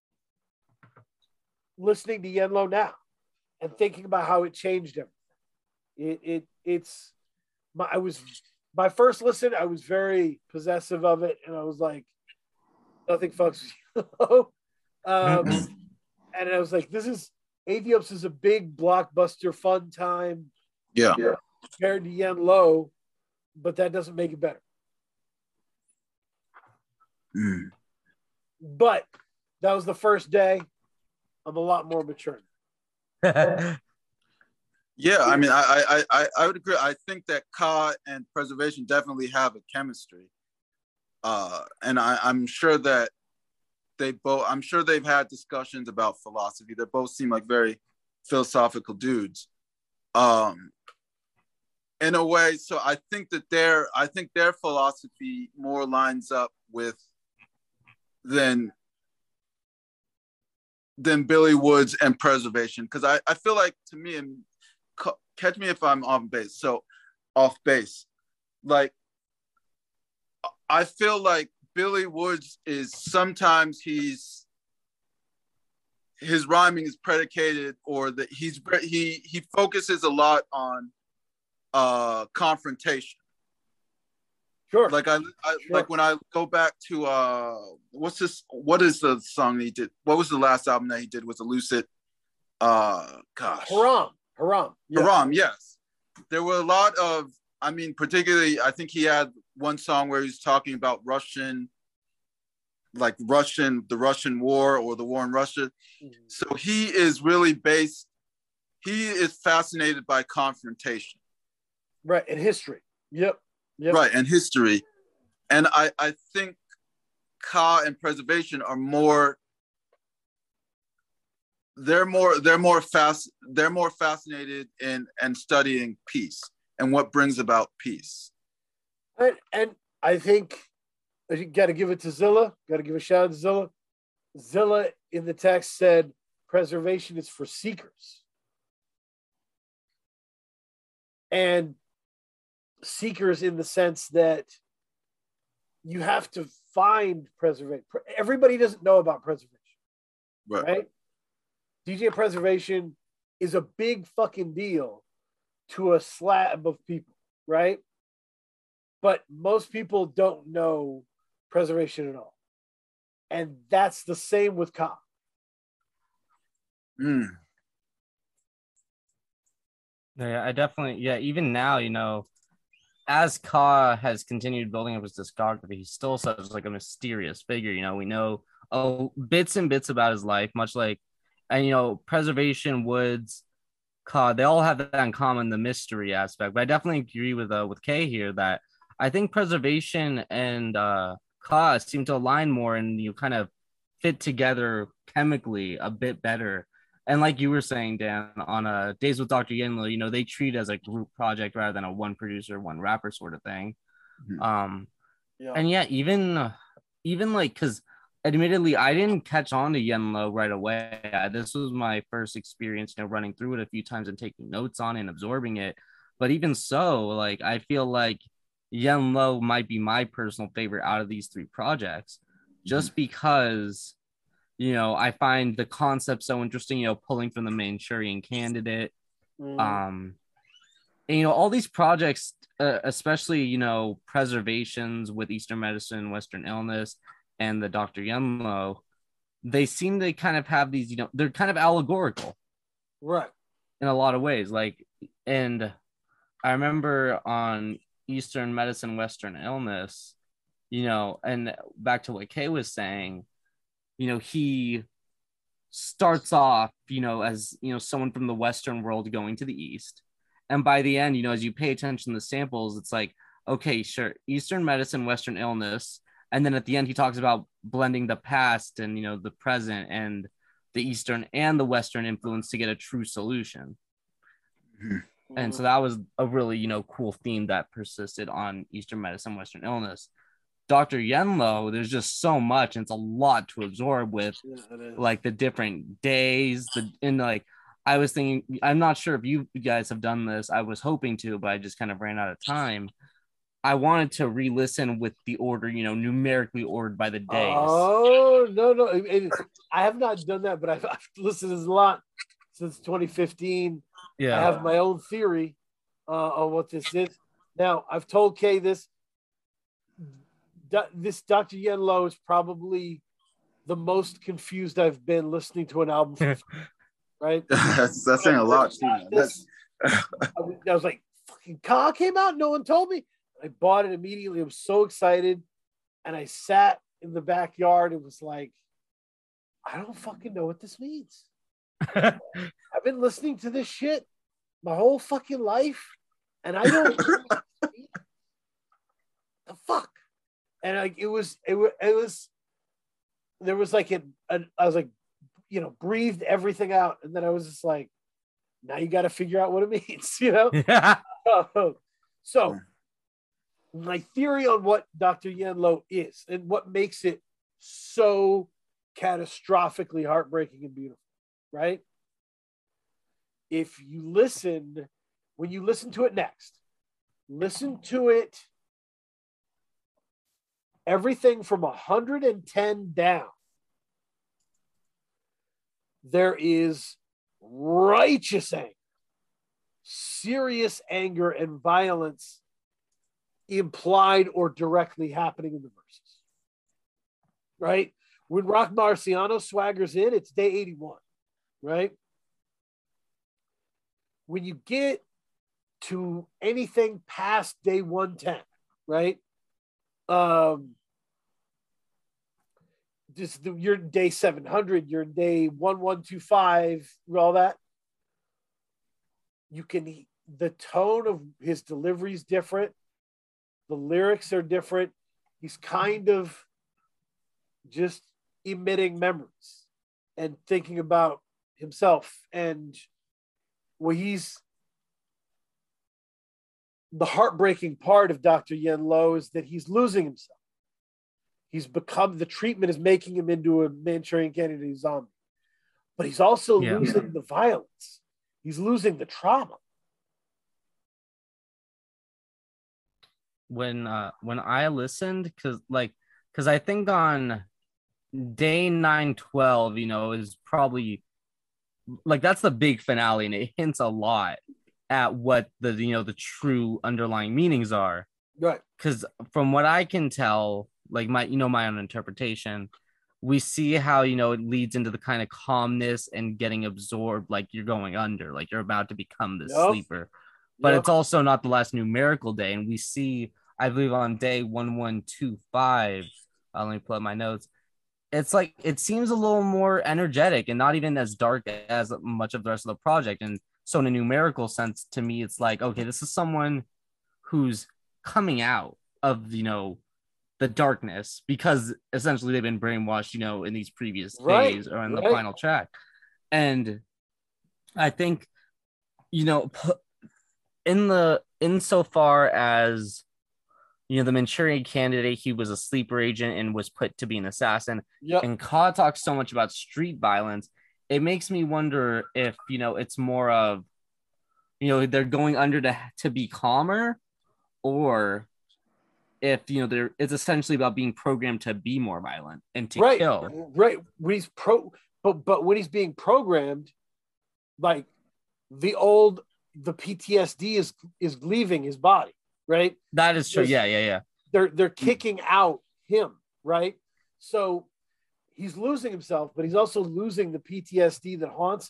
listening to Yenlo now and thinking about how it changed everything. It it it's my I was my first listen, I was very possessive of it, and I was like, nothing fucks with you. um, and I was like, this is Aethiopes is a big blockbuster fun time Yeah. compared to Yenlo, but that doesn't make it better. Mm. But that was the first day. I'm a lot more mature. Yeah, I mean, I, I, I, I would agree. I think that Ka and Preservation definitely have a chemistry, uh, and I, I'm sure that they both. I'm sure they've had discussions about philosophy. They both seem like very philosophical dudes, um, in a way. So I think that their, I think their philosophy more lines up with than than Billy Woods and Preservation, because I, I feel like to me and. Catch me if I'm off base. So off base, like I feel like Billy Woods is sometimes he's his rhyming is predicated, or that he's he he focuses a lot on uh confrontation. Sure. Like I, I Sure. like when I go back to uh what's this? What is the song he did? What was the last album that he did? Was Lucid? Uh, gosh. Haram. Haram. Yeah. Haram, yes. There were a lot of, I mean, particularly, I think he had one song where he was talking about Russian, like Russian, the Russian war or the war in Russia. Mm-hmm. So he is really based, he is fascinated by confrontation. Right. And history. Yep. Yep. Right, and history. And I, I think Ka and Preservation are more, they're more they're more fast they're more fascinated in and studying peace and what brings about peace. And, and I think you got to give it to Zilla. Got to give a shout out to Zilla. Zilla in the text said, preservation is for seekers. And seekers in the sense that you have to find preservation. Everybody doesn't know about preservation, right? right? D J preservation is a big fucking deal to a slab of people, right? But most people don't know preservation at all. And that's the same with Ka. Mm. Yeah, I definitely, yeah, even now, you know, as Ka has continued building up his discography, he's still such like a mysterious figure. You know, we know oh bits and bits about his life, much like, and you know, Preservation, Woods, Ka, they all have that in common, the mystery aspect. But I definitely agree with uh with Kay here that I think Preservation and uh Ka seem to align more and you kind of fit together chemically a bit better. And like you were saying, Dan, on uh, Days with Doctor Yinlo, you know, they treat it as a group project rather than a one producer, one rapper sort of thing. Mm-hmm. Um, yeah. And yeah, even, uh, even like, because admittedly, I didn't catch on to Yinlo right away. I, this was my first experience, you know, running through it a few times and taking notes on it and absorbing it. But even so, like, I feel like Yinlo might be my personal favorite out of these three projects, just mm-hmm. because you know, I find the concept so interesting, you know, pulling from the Manchurian Candidate. Mm. Um, and, you know, all these projects, uh, especially, you know, preservations with Eastern medicine, Western illness, and the Doctor Yinlo, they seem to kind of have these, you know, they're kind of allegorical. Right. In a lot of ways. Like, and I remember on Eastern medicine, Western illness, you know, and back to what Kay was saying, you know, he starts off, you know, as, you know, someone from the Western world going to the East. And by the end, you know, as you pay attention to the samples, it's like, okay, sure, Eastern medicine, Western illness. And then at the end, he talks about blending the past and, you know, the present and the Eastern and the Western influence to get a true solution. Mm-hmm. And so that was a really, you know, cool theme that persisted on Eastern medicine, Western illness. Doctor Yinlo, there's just so much, and it's a lot to absorb with, yeah, like the different days. The and like, I was thinking, I'm not sure if you guys have done this. I was hoping to, but I just kind of ran out of time. I wanted to re-listen with the order, you know, numerically ordered by the days. Oh no, no, it, I have not done that, but I've, I've listened to this a lot since twenty fifteen. Yeah, I have my own theory uh, on what this is. Now, I've told Kay this. This Doctor Yinlo is probably the most confused I've been listening to an album from, right? that's that's saying a lot too, man. That's... I, was, I was like, fucking Ka came out, no one told me. I bought it immediately. I was so excited. And I sat in the backyard and was like, I don't fucking know what this means. I've been listening to this shit my whole fucking life, and I don't know the fuck. And like it was, it was, it was. There was like a, a, I was like, you know, breathed everything out, and then I was just like, now you got to figure out what it means, you know. Yeah. So, my theory on what Doctor Yinlo is and what makes it so catastrophically heartbreaking and beautiful, right? If you listen, when you listen to it next, listen to it. Everything from one hundred ten down, there is righteous anger, serious anger and violence implied or directly happening in the verses. Right? When Rock Marciano swaggers in, it's day eighty-one. Right? When you get to anything past day one ten, right? Um, just the, you're in day seven hundred, you're in day one one two five, all that. You can, the tone of his delivery is different. The lyrics are different. He's kind of just emitting memories and thinking about himself and well, he's the heartbreaking part of Doctor Yen Lo is that he's losing himself. He's become, the treatment is making him into a Manchurian Candidate zombie. But he's also Yeah. losing the violence. He's losing the trauma. When uh when I listened, because like because I think on day nine twelve, you know, is probably like that's the big finale, and it hints a lot at what the you know the true underlying meanings are. Right. Because from what I can tell, like my you know my own interpretation, we see how you know it leads into the kind of calmness and getting absorbed, like you're going under, like you're about to become this Yep. sleeper. But Yep. it's also not the last numerical day, and we see, I believe, on day one one two five. Uh, let me pull up my notes. It's like it seems a little more energetic and not even as dark as much of the rest of the project. And so, in a numerical sense, to me, it's like, okay, this is someone who's coming out of you know the darkness because essentially they've been brainwashed, you know, in these previous Right, days or in right. the final track. And I think, you know, in the insofar as you know the Manchurian Candidate, he was a sleeper agent and was put to be an assassin. Yep. And Ka talks so much about street violence. It makes me wonder if you know it's more of you know they're going under to to be calmer, or if you know there it's essentially about being programmed to be more violent and to Right. kill. Right. When he's pro, but but when he's being programmed, like the old the P T S D is is leaving his body. Right. That is true. There's- Yeah, yeah, yeah. They're they're kicking out him. Right. So he's losing himself, but he's also losing the P T S D that haunts him.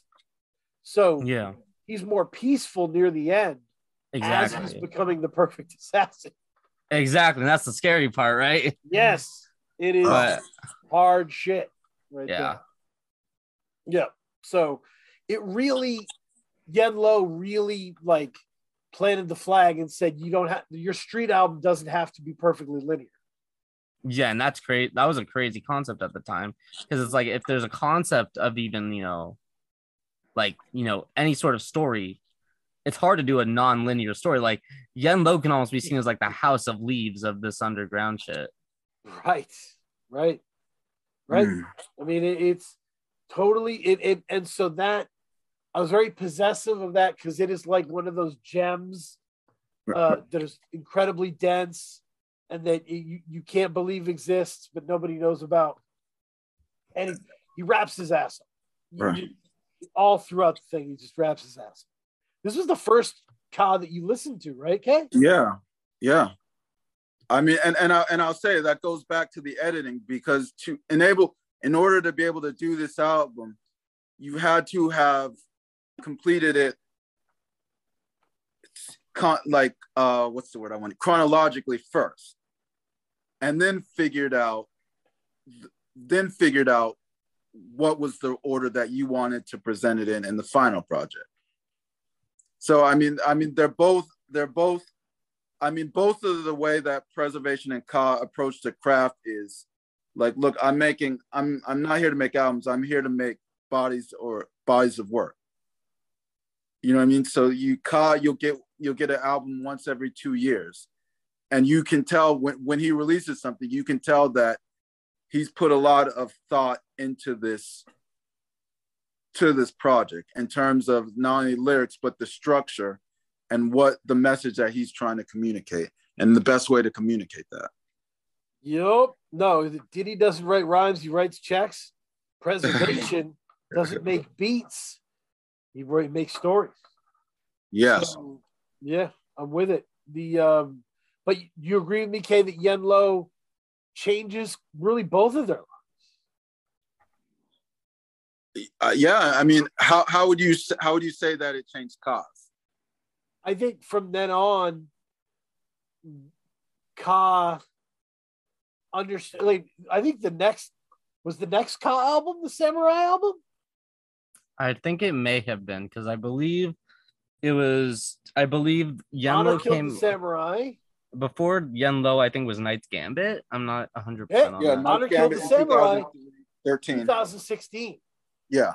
So Yeah, he's more peaceful near the end as exactly. he's becoming the perfect assassin. Exactly. And that's the scary part, right? Yes, it is But hard shit right yeah. there. Yeah. So it really, Yen Lo really like planted the flag and said, you don't have, your street album doesn't have to be perfectly linear. Yeah, and that's great. That was a crazy concept at the time. Because it's like if there's a concept of even, you know, like, you know, any sort of story, it's hard to do a non-linear story. Like Yen Lo can almost be seen as like the House of Leaves of this underground shit. Right. Right. Right. Mm. I mean, it, it's totally it, it. And so that I was very possessive of that because it is like one of those gems uh, that is incredibly dense and that you, you can't believe exists, but nobody knows about. And he, he wraps his ass up. Right. You- all throughout the thing, he just wraps his ass up. This was the first Ka that you listened to, right, Kay? Yeah, yeah. I mean, and and I and I'll say that goes back to the editing because to enable, in order to be able to do this album, you had to have completed it, con- like uh, what's the word I want? Chronologically first, and then figured out, then figured out what was the order that you wanted to present it in in the final project. So I mean, I mean, they're both, they're both, I mean, both of the way that Preservation and Ka approach the craft is like, look, I'm making, I'm, I'm not here to make albums. I'm here to make bodies or bodies of work. You know what I mean? So you Ka, you'll get, you'll get an album once every two years, and you can tell when when he releases something, you can tell that he's put a lot of thought into this. to this project in terms of not only lyrics, but the structure and what the message that he's trying to communicate and the best way to communicate that. Yep. No, Diddy doesn't write rhymes, he writes checks. Preservation doesn't make beats, he write, makes stories. Yes. So, yeah, I'm with it. The um, but you agree with me, Kay, that Yen Lo changes really both of their lives. Uh, yeah. I mean, how, how would you, how would you say that it changed Ka? I think from then on, Ka understood. Like, I think the next was the next Ka album, the Samurai album. I think it may have been because I believe it was, I believe Yen Honor Lo Killed came the Samurai. before Yen Lo, I think was Knight's Gambit. I'm not one hundred Yeah, percent on Yeah. that. Honor Killed the Samurai. thirteen. twenty sixteen. Yeah.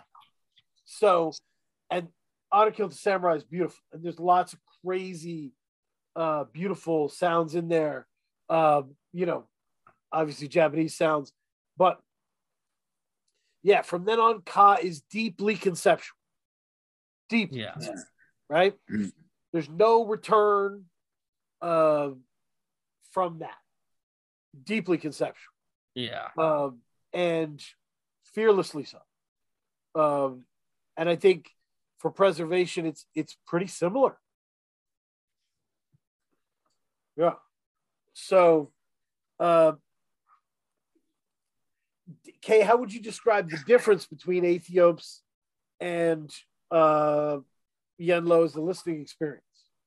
So, and Honor Killed the Samurai is beautiful. And there's lots of crazy uh, beautiful sounds in there. Uh, you know, obviously Japanese sounds, but yeah, from then on, Ka is deeply conceptual. Deep, Yeah. right? There's no return uh, from that. Deeply conceptual. Yeah. Um, and fearlessly so. Um, and I think for Preservation, it's it's pretty similar. Yeah. So, uh, Kay, how would you describe the difference between Aethiopes and uh, Yenlo as the listening experience?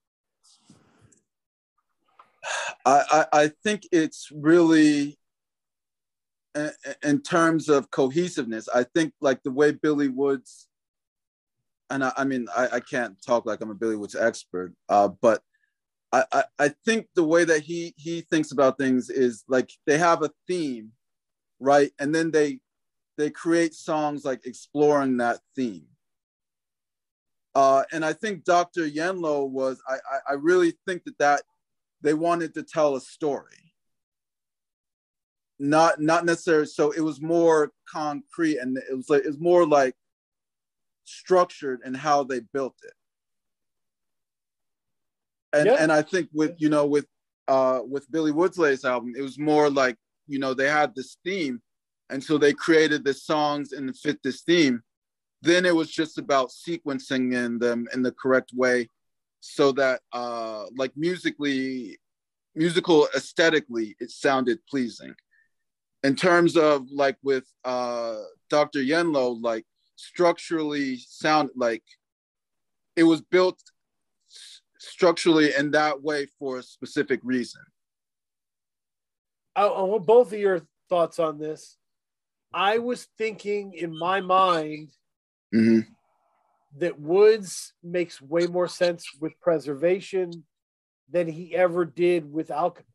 I, I, I think it's really, in, in terms of cohesiveness, I think like the way Billy Woods, and I, I mean, I, I can't talk like I'm a Billy Woods expert, uh, but I, I, I think the way that he he thinks about things is like they have a theme, right? And then they they create songs like exploring that theme. Uh, and I think Doctor Yenlo was, I, I, I really think that that they wanted to tell a story. Not not necessarily, so it was more concrete and it was like, it was more like structured in how they built it. And yeah. and I think with, you know, with uh, with Billy Woods' album, it was more like, you know, they had this theme, and so they created the songs and it fit this theme. Then it was just about sequencing in them in the correct way, so that uh, like musically, musical aesthetically, it sounded pleasing. In terms of like with uh, Doctor Yenlo, like structurally sound like it was built structurally in that way for a specific reason. I, I want both of your thoughts on this. I was thinking in my mind mm-hmm. that Woods makes way more sense with Preservation than he ever did with Alchemist.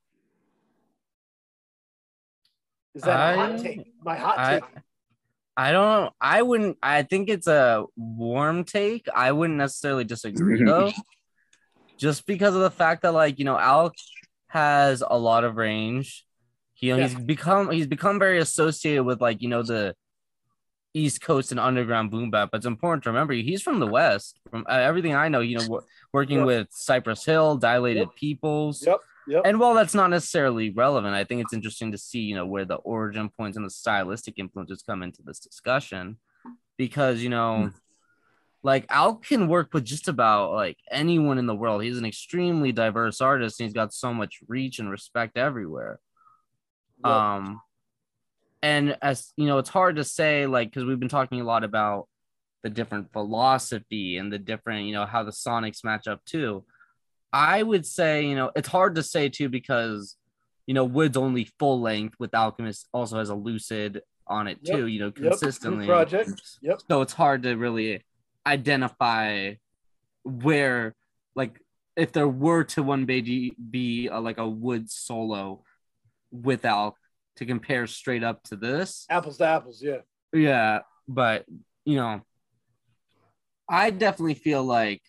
Is that I, a hot take? My hot I, take. I don't, I wouldn't, I think it's a warm take. I wouldn't necessarily disagree though. Just because of the fact that, like, you know, Alk has a lot of range. He, you know, yeah. he's become he's become very associated with, like, you know, the East Coast and underground boom bap. But it's important to remember he's from the West. From uh, everything I know, you know, w- working yep. with Cypress Hill, Dilated yep. Peoples. Yep. Yep. And while that's not necessarily relevant, I think it's interesting to see, you know, where the origin points and the stylistic influences come into this discussion, because, you know. Mm. Like, Alk can work with just about, like, anyone in the world. He's an extremely diverse artist, and he's got so much reach and respect everywhere. Yep. Um, and as, you know, it's hard to say, like, because we've been talking a lot about the different philosophy and the different, you know, how the sonics match up, too. I would say, you know, it's hard to say, too, because, you know, Wood's only full length with Alchemist also has a Lucid on it, too, yep. you know, consistently. Yep. Project. Yep. So it's hard to really identify where, like, if there were to one day be a, like a Woods solo without to compare straight up to this, apples to apples, yeah, yeah. But, you know, I definitely feel like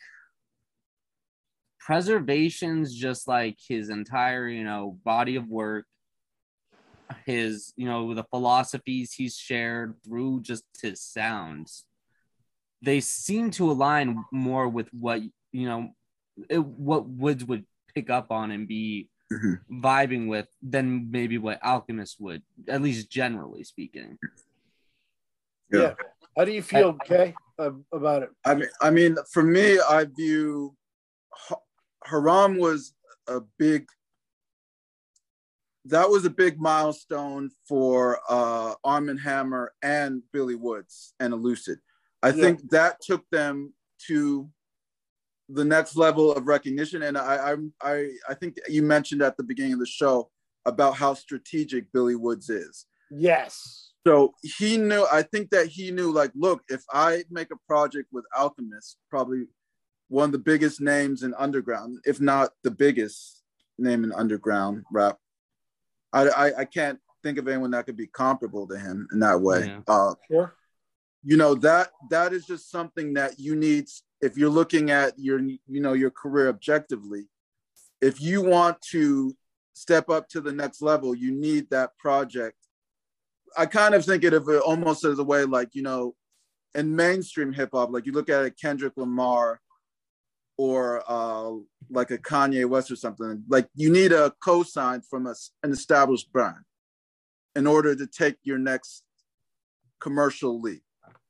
Preservation's just like his entire, you know, body of work, his, you know, the philosophies he's shared through just his sounds. They seem to align more with what, you know, it, what Woods would pick up on and be mm-hmm. vibing with than maybe what Alchemist would, at least generally speaking. Yeah. yeah. How do you feel, Kay, uh, about it? I mean, I mean, for me, I view Haram was a big, that was a big milestone for uh, Arm and Hammer and Billy Woods and Elucid. I yeah. think that took them to the next level of recognition. And I, I, I, I think you mentioned at the beginning of the show about how strategic Billy Woods is. Yes. So he knew, I think that he knew, like, look, if I make a project with Alchemist, probably one of the biggest names in underground, if not the biggest name in underground rap, I, I, I can't think of anyone that could be comparable to him in that way. Yeah. Uh, sure. You know, that that is just something that you need if you're looking at your, you know, your career objectively. if you want to step up to the next level, you need that project. I kind of think of it almost as a way, like, you know, in mainstream hip hop, like you look at a Kendrick Lamar or uh, like a Kanye West or something, like you need a cosign from a, an established brand in order to take your next commercial leap,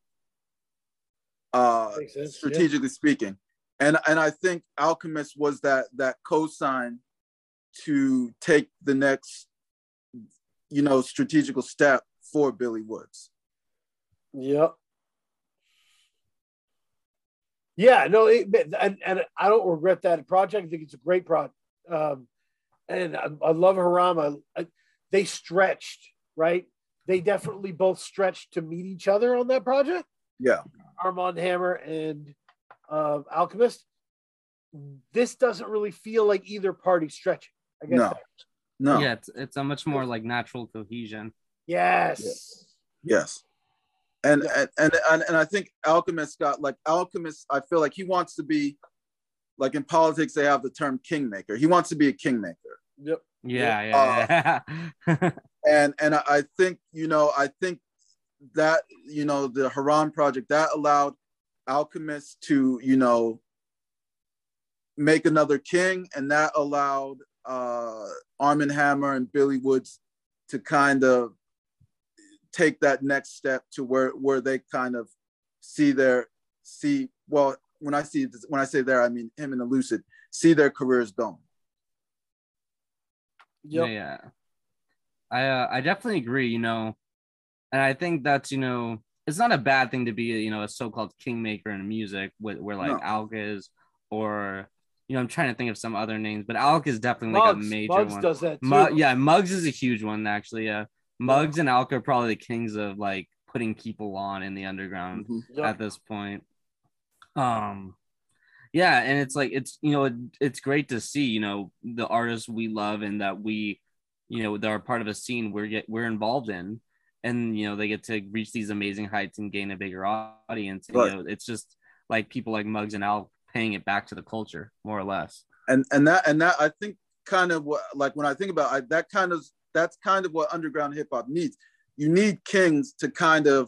uh, sense, strategically yeah. speaking. And and I think Alchemist was that that cosign to take the next, you know, strategical step for Billy Woods. Yep. Yeah, no, it, and, and I don't regret that project. I think it's a great project. Um, and I, I love Haram. I, I, they stretched, right? They definitely both stretched to meet each other on that project. Yeah. Armand Hammer and uh, Alchemist. This doesn't really feel like either party stretching. I guess. No. That. No. Yeah, it's, it's a much more like natural cohesion. Yes. Yes. yes. And, yeah. and and and I think Alchemist got like Alchemist. I feel like he wants to be, like in politics, they have the term kingmaker. He wants to be a kingmaker. Yep. Yeah, yeah, yeah. Uh, and and I think you know I think that you know the Haram project that allowed Alchemist to you know make another king, and that allowed uh, Armand Hammer and Billy Woods to kind of take that next step to where where they kind of see their see well when I see when I say there I mean him and Elucid see their careers going. Yep. Yeah, yeah. I uh, I definitely agree, you know, and I think that's, you know, it's not a bad thing to be, you know, a so-called kingmaker in music, where, where like no. Alk is, or, you know, I'm trying to think of some other names, but Alk is definitely Muggs. like a major Muggs one. does that too. Mug, yeah, Muggs is a huge one, actually, yeah. Muggs and Alk are probably the kings of like putting people on in the underground mm-hmm. yep. at this point. Um, yeah, and it's like it's you know it, it's great to see you know the artists we love and that we you know they're part of a scene we're get we're involved in, and you know they get to reach these amazing heights and gain a bigger audience. And, right. You know, it's just like people like Muggs and Alk paying it back to the culture more or less. And and that and that I think kind of what like when I think about it, that kind of that's kind of what underground hip hop needs. You need kings to kind of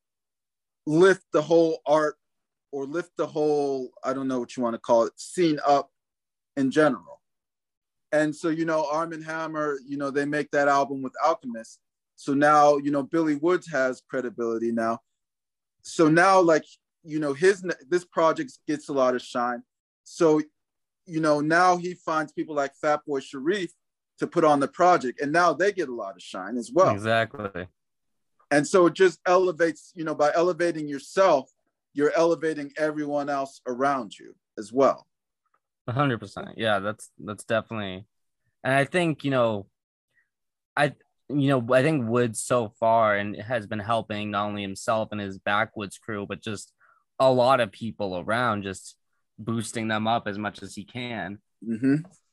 lift the whole art or lift the whole, I don't know what you want to call it, scene up in general. And so, you know, Armand Hammer, you know, they make that album with Alchemist. So now, you know, Billy Woods has credibility now. So now, like, you know, his, this project gets a lot of shine. So, you know, now he finds people like Fatboy Sharif to put on the project, and now they get a lot of shine as well. Exactly. And so it just elevates, you know, by elevating yourself, you're elevating everyone else around you as well. A hundred percent. Yeah, that's that's definitely, and I think you know, I you know I think Woods so far and has been helping not only himself and his Backwoods crew, but just a lot of people around, just boosting them up as much as he can. Mm-hmm.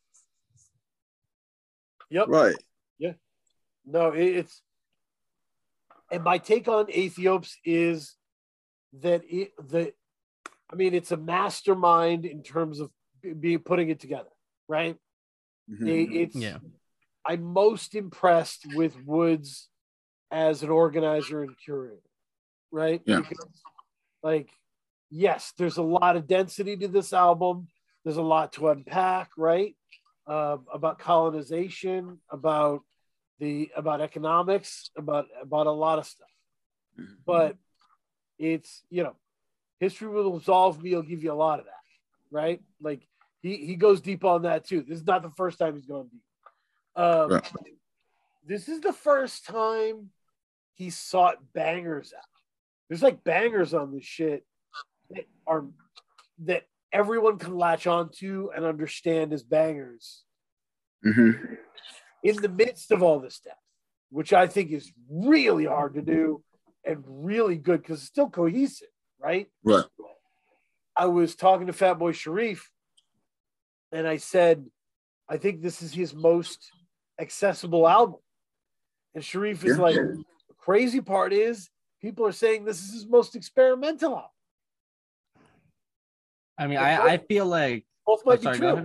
Yep. Right. Yeah. No, it's, and my take on Aethiopes is that it, the, I mean, it's a mastermind in terms of being putting it together, right? Mm-hmm. It, it's, yeah. I'm most impressed with Woods as an organizer and curator, right? Yeah. Because, like, yes, there's a lot of density to this album. There's a lot to unpack, right? Uh, about colonization, about the about economics, about about a lot of stuff. Mm-hmm. But it's, you know, history will absolve me. He'll give you a lot of that, right? Like he he goes deep on that too. This is not the first time he's gone deep. Um, right. This is the first time he sought bangers out. There's like bangers on this shit that are that everyone can latch onto and understand as bangers. Mm-hmm. In the midst of all this stuff, which I think is really hard to do and really good because it's still cohesive, right? Right. I was talking to Fatboy Sharif and I said, I think this is his most accessible album. And Sharif is yeah. like, the crazy part is people are saying this is his most experimental album. I mean, I, I feel like both might oh, sorry, be true.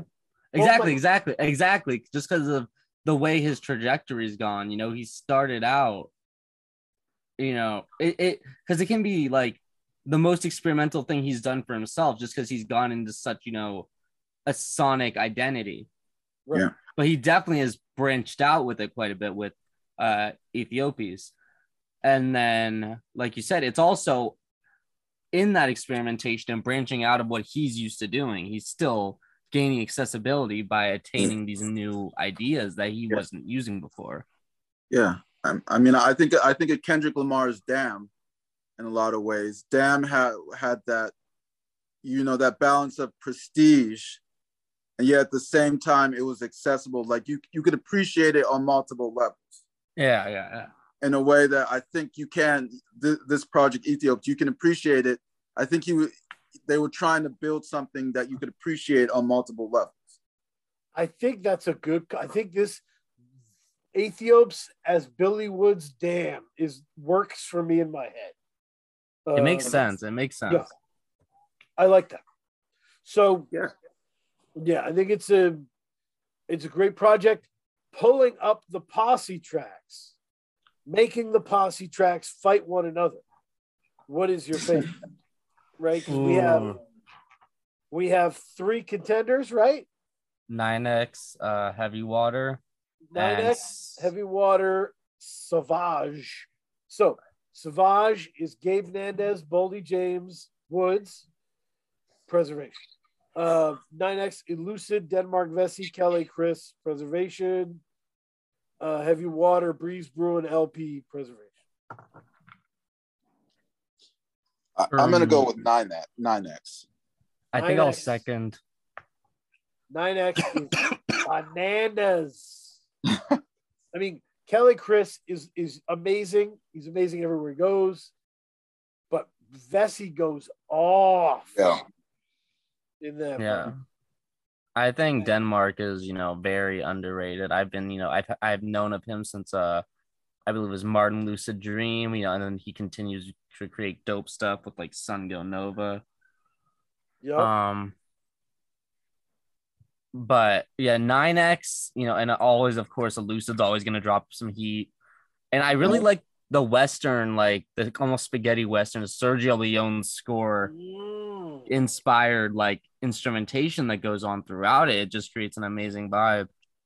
Exactly, exactly, exactly. Just because of the way his trajectory's gone, you know, he started out, you know, it it because it can be like the most experimental thing he's done for himself, just because he's gone into such, you know, a sonic identity. Right. Yeah. But he definitely has branched out with it quite a bit with uh Ethiopies. And then, like you said, it's also in that experimentation and branching out of what he's used to doing. He's still gaining accessibility by attaining these new ideas that he yeah. wasn't using before. Yeah, I, I mean, I think I think of Kendrick Lamar's "Damn" in a lot of ways. "Damn" had had that, you know, that balance of prestige, and yet at the same time, it was accessible. Like you, you could appreciate it on multiple levels. Yeah, yeah, yeah. In a way that I think you can. Th- this project Ethiopia, you can appreciate it. I think you, they were trying to build something that you could appreciate on multiple levels. I think that's a good. I think this Ethiops as Billy Woods "Damn" is works for me in my head. It uh, makes sense. It makes sense. Yeah, I like that. So yeah, yeah, I think it's a it's a great project. Pulling up the posse tracks, making the posse tracks fight one another. What is your favorite? Right? Because we have we have three contenders, right? nine X, uh, Heavy Water. nine X, and... Heavy Water, Savage. So Savage is Gabe Nandez, Boldy James, Woods, Preservation. Uh, nine X, Elucid, Denmark Vesey, Kelly Chris, Preservation. Uh, Heavy Water, Breeze Bruin, L P, Preservation. I, I'm going to go with nine X. nine X. I think I'll second. nine X is bananas. I mean, Kelly Chris is is amazing. He's amazing everywhere he goes. But Vesey goes off. Yeah. In that. Yeah. Part. I think Denmark is, you know, very underrated. I've been, you know, I've I've known of him since uh I believe it was Martin Lucid Dream, you know, and then he continues to create dope stuff with like Sun Go Nova. Yep. Um But yeah, nine X, you know, and always, of course, Elucid's always going to drop some heat. And I really like the Western, like the almost spaghetti Western, Sergio Leone's score mm. inspired like instrumentation that goes on throughout it. It just creates an amazing vibe.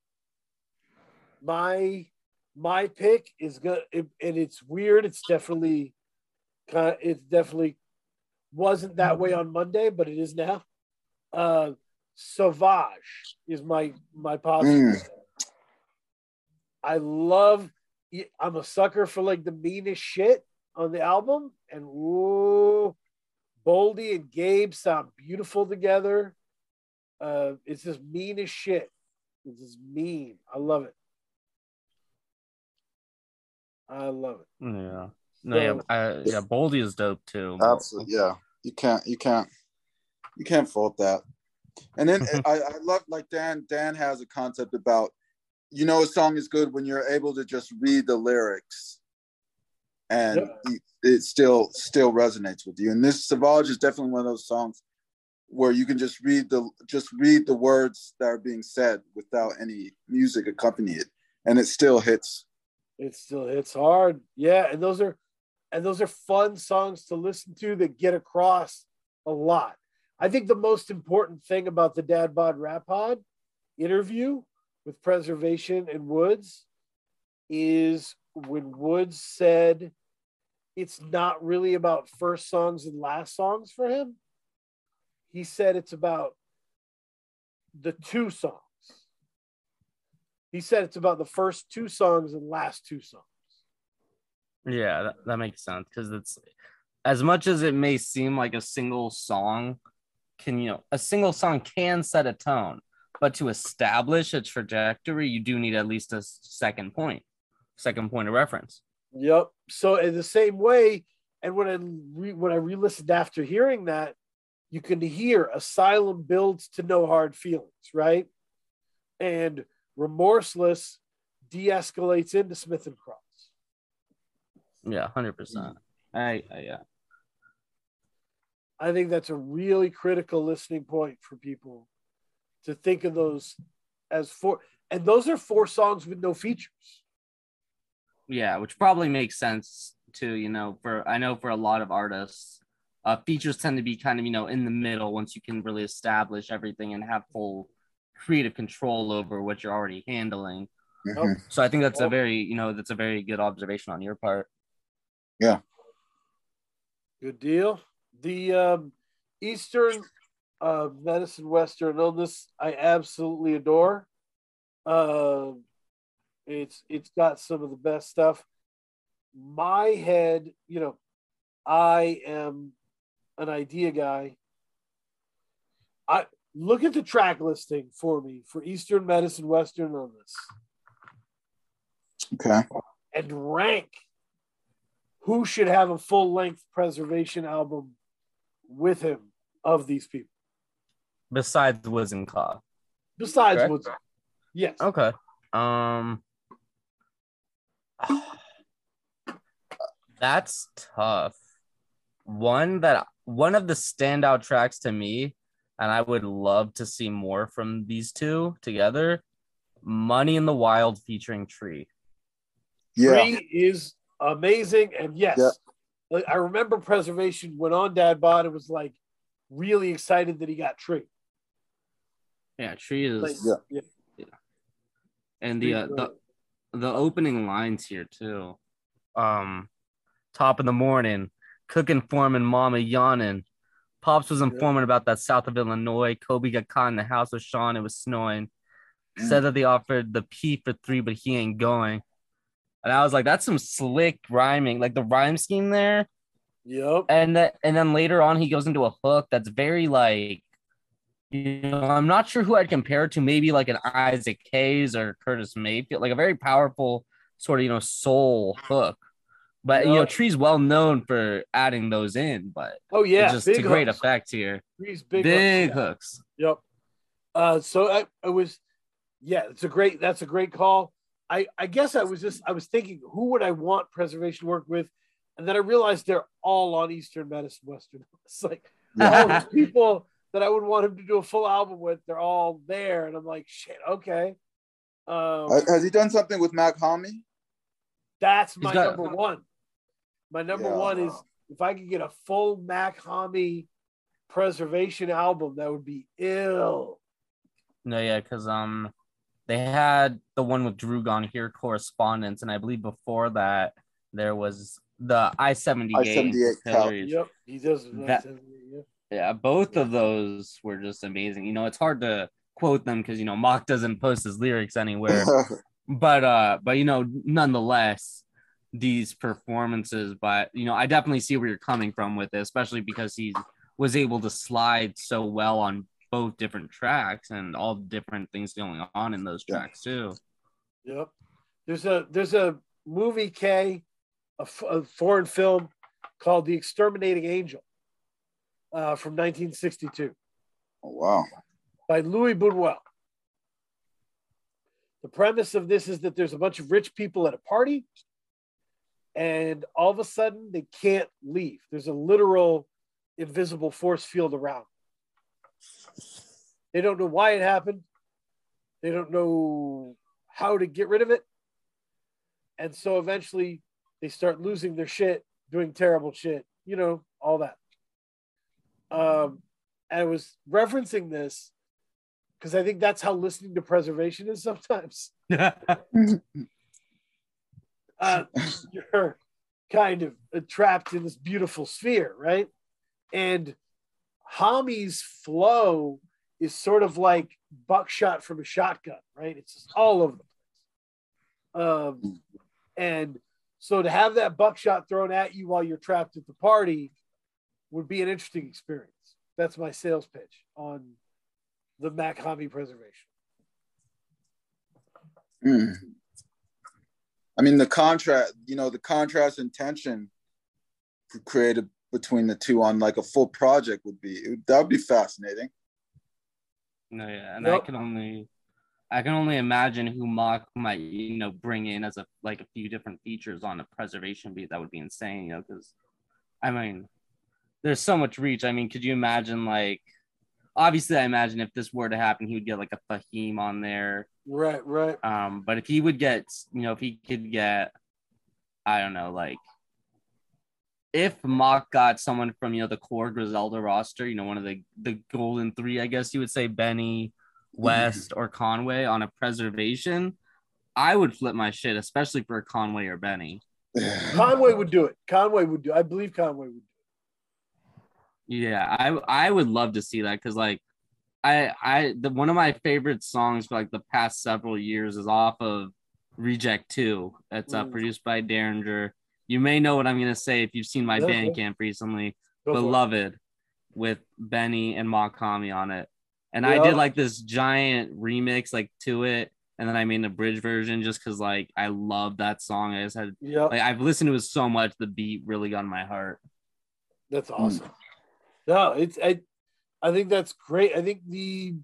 My my pick is good, it, and it's weird. It's definitely kind of, it's definitely wasn't that way on Monday, but it is now. Uh, Savage is my my positive. Mm. I love. I'm a sucker for like the meanest shit on the album, and ooh, Boldy and Gabe sound beautiful together. Uh, it's just mean as shit. It's just mean. I love it. I love it. Yeah. No, so, yeah, I, yeah. Boldy is dope too. Absolutely, yeah. You can't, you can't, you can't fault that. And then I, I love, like Dan. Dan has a concept about, you know, a song is good when you're able to just read the lyrics, and yep. it still still resonates with you. And this Savage is definitely one of those songs where you can just read the just read the words that are being said without any music accompanying it, and it still hits. It still hits hard, yeah. And those are and those are fun songs to listen to that get across a lot. I think the most important thing about the Dad Bod Rap Pod interview with Preservation and Woods is when Woods said it's not really about first songs and last songs for him. He said it's about the two songs. He said it's about the first two songs and last two songs. Yeah, that, that makes sense, because it's as much as it may seem like a single song can, you know, a single song can set a tone, but to establish a trajectory, you do need at least a second point, second point of reference. Yep. So in the same way, and when I re- when I re-listened after hearing that, you can hear Asylum builds to No Hard Feelings, right? And Remorseless de-escalates into Smith and Cross. Yeah, one hundred percent. I, I yeah. I think that's a really critical listening point for people to think of those as four, and those are four songs with no features. Yeah, which probably makes sense too, you know, for I know for a lot of artists, uh, features tend to be kind of, you know, in the middle once you can really establish everything and have full creative control over what you're already handling. Mm-hmm. So I think that's a very, you know, that's a very good observation on your part. Yeah. Good deal. The um, Eastern uh, Medicine Western Illness, I absolutely adore. Uh, it's it's got some of the best stuff. My head, you know, I am an idea guy. I look at the track listing for me for Eastern Medicine Western Illness. Okay. And rank who should have a full length Preservation album with him of these people. Besides Woods and Caw. Besides Correct? Woods. Yes. Okay. Um that's tough. One that one of the standout tracks to me, and I would love to see more from these two together, Money in the Wild featuring Tree. Yeah. Tree is amazing. And yes, Yeah. like, I remember Preservation went on Dad Bod and was like really excited that he got Tree. Yeah, Tree is Like, Yeah. yeah. yeah. And the uh, the the opening lines here too. Um top of the morning, cooking foreman, mama yawning. Pops was informing about that south of Illinois. Kobe got caught in the house with Sean. It was snowing. Said that they offered the P for three, but he ain't going. And I was like, that's some slick rhyming, like the rhyme scheme there. Yep. And that, and then later on, he goes into a hook that's very like, you know, I'm not sure who I'd compare it to. Maybe like an Isaac Hayes or Curtis Mayfield, like a very powerful sort of, you know, soul hook. But, Yep. you know, Tree's well known for adding those in, but Oh yeah, it's just big to great hooks. effect here. Tree's big, Big hooks. hooks. Yep. Uh, so I, I was, yeah, it's a great, that's a great call. I, I guess I was just, I was thinking, who would I want Preservation to work with? And then I realized they're all on Eastern Medicine Western. It's like Yeah. all the people that I would want him to do a full album with, they're all there. And I'm like, shit, okay. Um, Has he done something with Mac Hami? that's my got- number one. My number Yeah. one is if I could get a full Mac Hami Preservation album, that would be ill. No, yeah, because um, they had the one with Drew Gone Here, Correspondence, and I believe before that there was the I seventy-eight. I seventy-eight Cal. Yep, he does. That- Yeah, both of those were just amazing. You know, it's hard to quote them because you know Mock doesn't post his lyrics anywhere, but uh, but you know, nonetheless, these performances. But you know, I definitely see where you're coming from with it, especially because he was able to slide so well on both different tracks and all different things going on in those tracks too. Yep. There's a there's a movie K, a, f- a foreign film called The Exterminating Angel, uh, from nineteen sixty-two Oh, wow. by Louis Buñuel. The premise of this is that there's a bunch of rich people at a party, and all of a sudden they can't leave. There's a literal invisible force field around. They don't know why it happened. They don't know how to get rid of it. And so eventually they start losing their shit, doing terrible shit, you know, all that. Um, and I was referencing this because I think that's how listening to Preservation is sometimes. Uh, you're kind of trapped in this beautiful sphere, right? And Hami's flow is sort of like buckshot from a shotgun, right? It's just all over the place. Um, and so to have that buckshot thrown at you while you're trapped at the party would be an interesting experience. That's my sales pitch on the Mac Hami Preservation. Mm. I mean, the contrast, you know, the contrast and tension created between the two on like a full project would be, that would be fascinating. No, yeah, and Yep. I can only, I can only imagine who Mock might, you know, bring in as a like a few different features on a Preservation beat. That would be insane, you know, because I mean, there's so much reach. I mean, could you imagine like obviously, I imagine if this were to happen, he would get like a Fahim on there. Right, right. Um, but if he would get, you know, if he could get, I don't know, like if Mock got someone from, you know, the core Griselda roster, you know, one of the the golden three, I guess you would say, Benny, West, or Conway on a preservation, I would flip my shit, especially for Conway or Benny. Conway would do it. Conway would do. I believe Conway would do it. Yeah, I I would love to see that because like I I the one of my favorite songs for like the past several years is off of Reject two. It's uh, Mm. produced by Derringer. You may know what I'm gonna say if you've seen my Yeah, Bandcamp recently. Go for it. Beloved with Benny and Makami on it. And I Yeah. did like this giant remix like to it. And then I made a bridge version just because like I love that song. I just had Yeah, like I've listened to it so much, the beat really got in my heart. that's awesome. No, it's I, I think that's great. I think the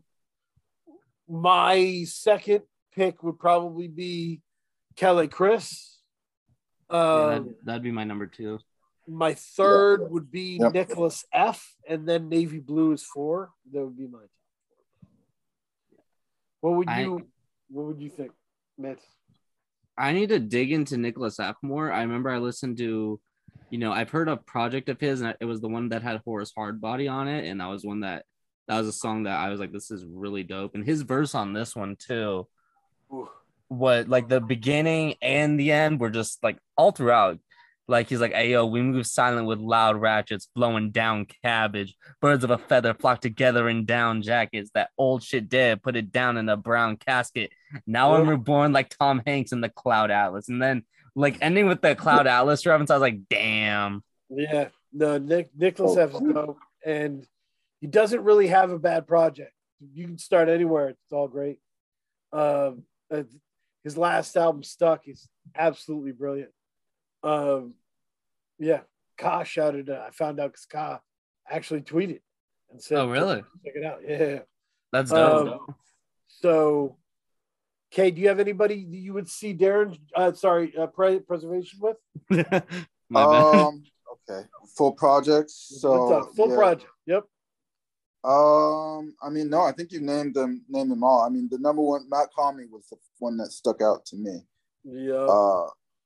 my second pick would probably be Kelly Chris. Yeah, Uh, that'd, that'd be my number two. my third would be Yep. Nicholas F, and then Navy Blue is four. That would be my top four. What would I- you What would you think, Mitch? I need to dig into Nicholas F more. I remember I listened to, you know, I've heard a project of his, and it was the one that had Horace Hardbody on it, and that was one that that was a song that I was like, this is really dope. And his verse on this one too, Ooh. what like the beginning and the end were just like all throughout. Like he's like, "Hey yo, we move silent with loud ratchets, blowing down cabbage. Birds of a feather flock together in down jackets. That old shit dead, put it down in a brown casket. Now I'm Yeah. reborn like Tom Hanks in the Cloud Atlas." And then like ending with the Cloud Atlas reference, I was like, "Damn." Yeah, no, Nick Nicholas Oh. F is dope, and he doesn't really have a bad project. You can start anywhere; it's all great. Um, uh, his last album, Stuck, is absolutely brilliant. Um, yeah, Ka shouted. Uh, I found out because Ka actually tweeted and said, Oh, really? Check it out." Yeah. That's dope. Um, so, Kay, do you have anybody that you would see Darren? Uh, sorry, uh, pre- preservation with? My bad. Um, okay, full projects. So What's up? Full yeah. project. Yep. Um, I mean, no, I think you named them, named them all. I mean, the number one, Matt Conley was the one that stuck out to me. Yep. Uh,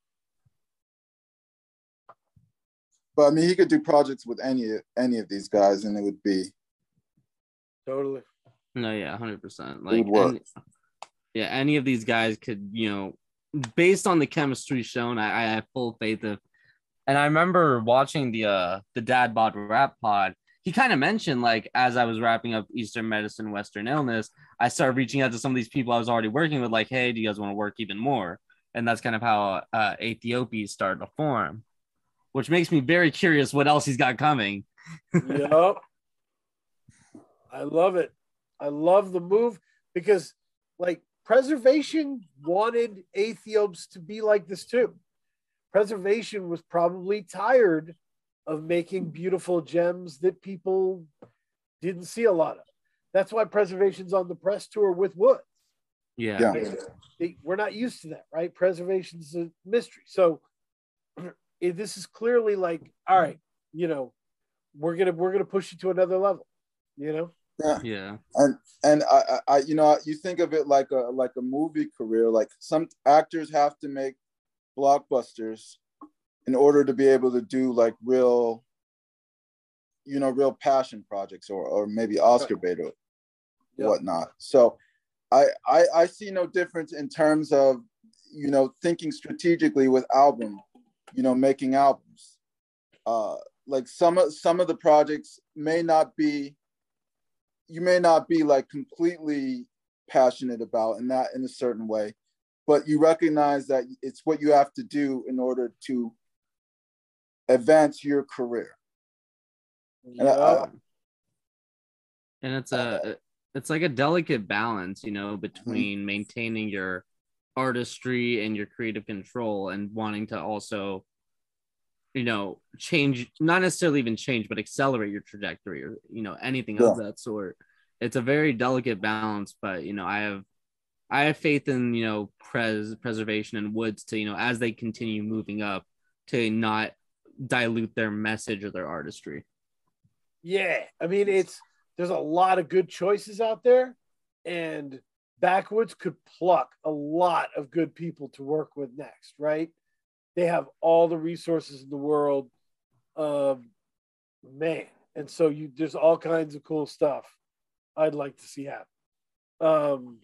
but I mean, he could do projects with any any of these guys, and it would be Totally. No, yeah, one hundred percent. would Like, work. any, yeah, any of these guys could, you know, based on the chemistry shown, I, I have full faith of. And I remember watching the uh the Dad Bod Rap Pod. He kind of mentioned, like, as I was wrapping up Eastern Medicine, Western Illness, I started reaching out to some of these people I was already working with, like, hey, do you guys want to work even more? And that's kind of how uh, Ethiopia started to form, which makes me very curious what else he's got coming. Yep. I love it. I love the move because, like, Preservation wanted Aethiopes to be like this too. Preservation was probably tired of making beautiful gems that people didn't see a lot of. That's why Preservation's on the press tour with Woods. Yeah. Yeah. Like, they- we're not used to that, right? Preservation's a mystery. So if this is clearly like, all right, you know, we're gonna we're gonna push you to another level, you know. yeah. Yeah. And and I, I, I, you know, you think of it like a like a movie career. Like some actors have to make blockbusters in order to be able to do like real, you know, real passion projects or or maybe Oscar bait or Yep. whatnot. So I, I I see no difference in terms of, you know, thinking strategically with album, you know, making albums. Uh, like some of some of the projects may not be, you may not be like completely passionate about in that in a certain way, but you recognize that it's what you have to do in order to advance your career. And I- I- And it's a it's like a delicate balance, you know, between maintaining your artistry and your creative control and wanting to also, you know, change, not necessarily even change, but accelerate your trajectory or, you know, anything of that sort. It's a very delicate balance, but, you know, I have I have faith in, you know, pres preservation and Woods to, you know, as they continue moving up, to not dilute their message or their artistry. Yeah, I mean, it's there's a lot of good choices out there, and Backwoods could pluck a lot of good people to work with next, right? They have all the resources in the world, um, man, and so you there's all kinds of cool stuff I'd like to see happen. Um,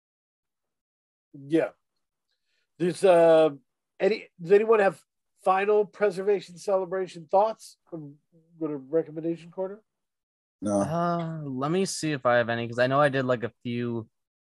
yeah, there's uh, any does anyone have final preservation celebration thoughts? Um, Go to recommendation corner. No. Uh, let me see if I have any, because I know I did like a few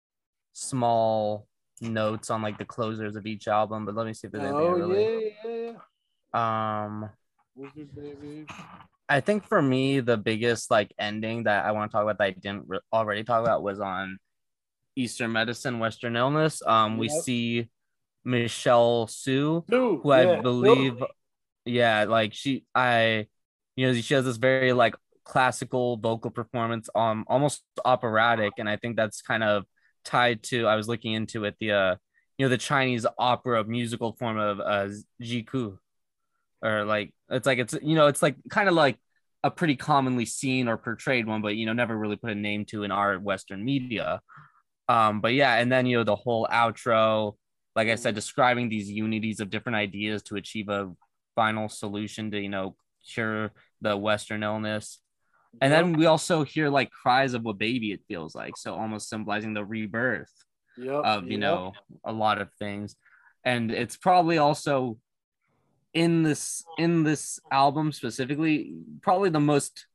small notes on like the closers of each album, but let me see if there's anything I Oh really. yeah, yeah, yeah. Um, Wizard baby. I think for me the biggest like ending that I want to talk about that I didn't re- already talk about was on Eastern Medicine, Western Illness. Um, we Yep. see Michelle Sue, Two, who I yeah, believe, totally. yeah, like she, I, you know, she has this very like classical vocal performance, um, almost operatic, and I think that's kind of tied to. I was looking into it, the uh, you know, the Chinese opera musical form of uh, jiku, or like it's like it's you know, it's like kind of like a pretty commonly seen or portrayed one, but you know, never really put a name to in our Western media. Um, but yeah, and then you know, the whole outro, like I said, describing these unities of different ideas to achieve a final solution to, you know, cure the Western illness. And Yep. then we also hear like cries of what baby it feels like. So almost symbolizing the rebirth Yep. of, you Yep. know, a lot of things. And it's probably also in this in this album specifically, probably the most,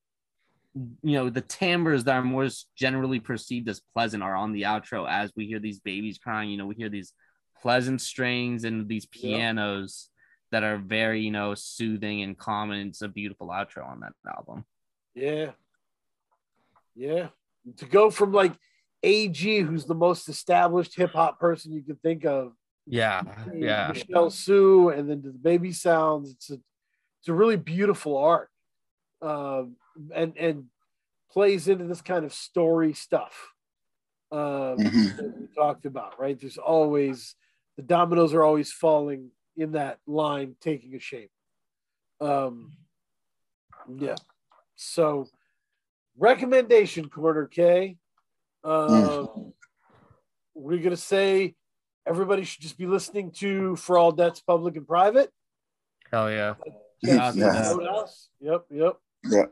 you know, the timbres that are most generally perceived as pleasant are on the outro as we hear these babies crying. You know, we hear these pleasant strings and these pianos that are very, you know, soothing and calm, and it's a beautiful outro on that album. Yeah. Yeah. To go from like A G, who's the most established hip hop person you could think of, Yeah, yeah, Michelle Sue, and then to the baby sounds, it's a it's a really beautiful art. Um, and and plays into this kind of story stuff um, Mhm. that we talked about, right? There's always the dominoes are always falling in that line, taking a shape. Um, yeah. So, recommendation corner, K. Uh, Mm. We're gonna say everybody should just be listening to For All Debts, Public and Private. hell yeah. Check Shout out to Yeah. them. Roadhouse. Yep, yep. Yeah.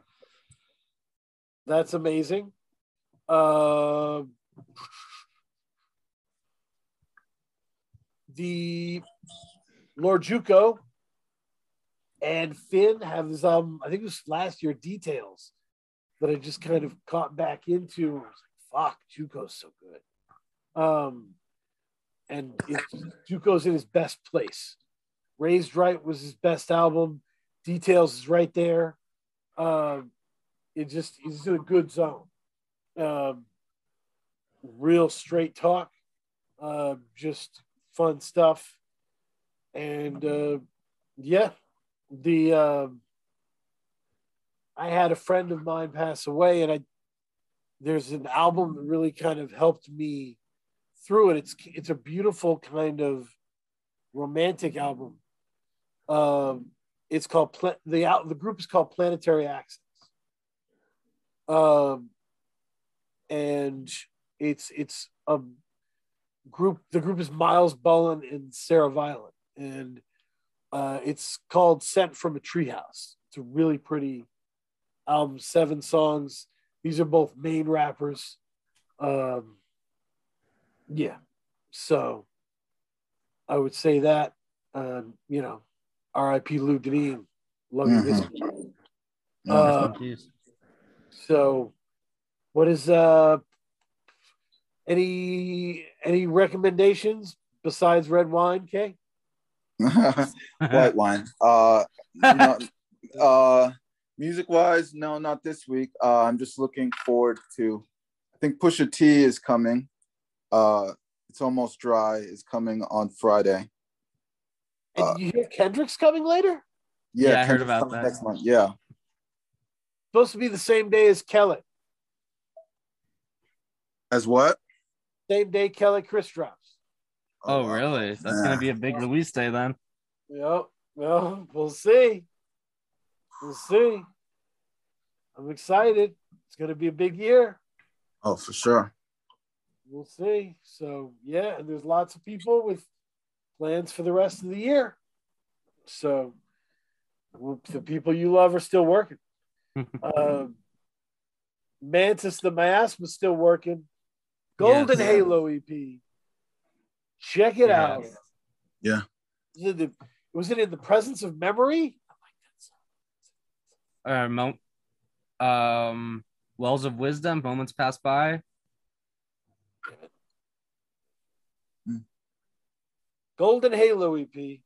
That's amazing. Uh, the Lord Juco and Finn have this um I think it was last year Details that I just kind of caught back into. I was like, fuck, Juco's so good. Um and it, Juco's in his best place. Raised Right was his best album. Details is right there. Um it just he's in a good zone. Um real straight talk. Uh just fun stuff. And uh yeah, the uh, I had a friend of mine pass away, and I there's an album that really kind of helped me through it. It's it's a beautiful kind of romantic album. Um, it's called the the group is called Planetary Access, um, and it's it's a group. The group is Miles Bullen and Sarah Violet, and uh, it's called Sent from a Treehouse. It's a really pretty album, seven songs. These are both main rappers. Um, yeah. So I would say that, um, you know, R I P Lou Deneen. Love you, miss you. Uh, so what is uh any any recommendations besides red wine, Kay? White wine. Uh, no, uh, music wise, no, not this week. Uh, I'm just looking forward to. I think Pusha T is coming. Uh, it's almost dry. Is coming on Friday. And Uh, did you hear Kendrick's coming later? Yeah, Yeah, I heard Kendrick's about coming that. next month. Yeah. Supposed to be the same day as Kelly. As what? Same day Kelly Chris drops. Oh, wow. really? That's Yeah. gonna be a big release day then. Yep. Well, we'll see. We'll see. I'm excited. it's going to be a big year. Oh, for sure. We'll see. So, yeah, and there's lots of people with plans for the rest of the year. So, the people you love are still working. um, Mantis the Mask was still working. Golden Yes. Halo E P. Check it Yes. out. Yeah. Was it, the, was it in the presence of memory? Uh, mo- um, Wells of Wisdom, Moments Pass By. Golden Halo E P.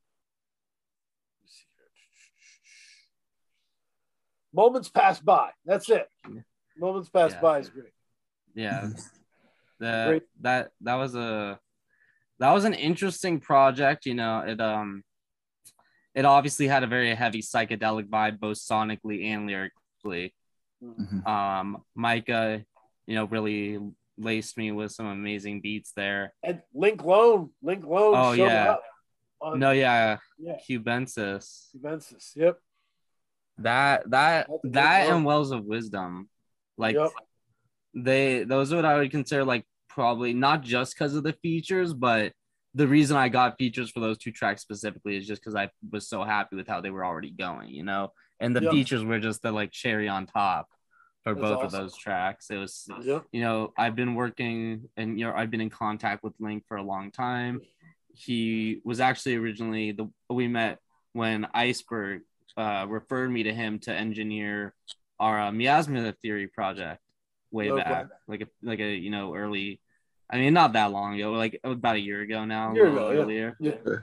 Moments Pass By. That's it. Moments Pass Yeah. By is great. Yeah, that Great. that that was a that was an interesting project. You know, it um it obviously had a very heavy psychedelic vibe, both sonically and lyrically. Mhm. Um, Micah, you know, really laced me with some amazing beats there. And Link Lone. Link Lone Oh, showed yeah. up. On, No, yeah, Yeah. Cubensis. Juventus. Yep. That that That's a good that one. and Wells of Wisdom, like Yep. they those are what I would consider like probably not just because of the features, but the reason I got features for those two tracks specifically is just because I was so happy with how they were already going, you know. And the Yep. features were just the like cherry on top for That's both of awesome. those tracks. It was, Yep. you know, I've been working and you know I've been in contact with Link for a long time. He was actually originally the we met when Iceberg uh, referred me to him to engineer our uh, Miasma Theory project way Okay. back, like a like a you know early. I mean, not that long ago, like about a year ago now, a Year little ago, yeah. earlier. Yeah.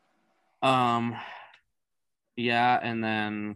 Um, yeah, and then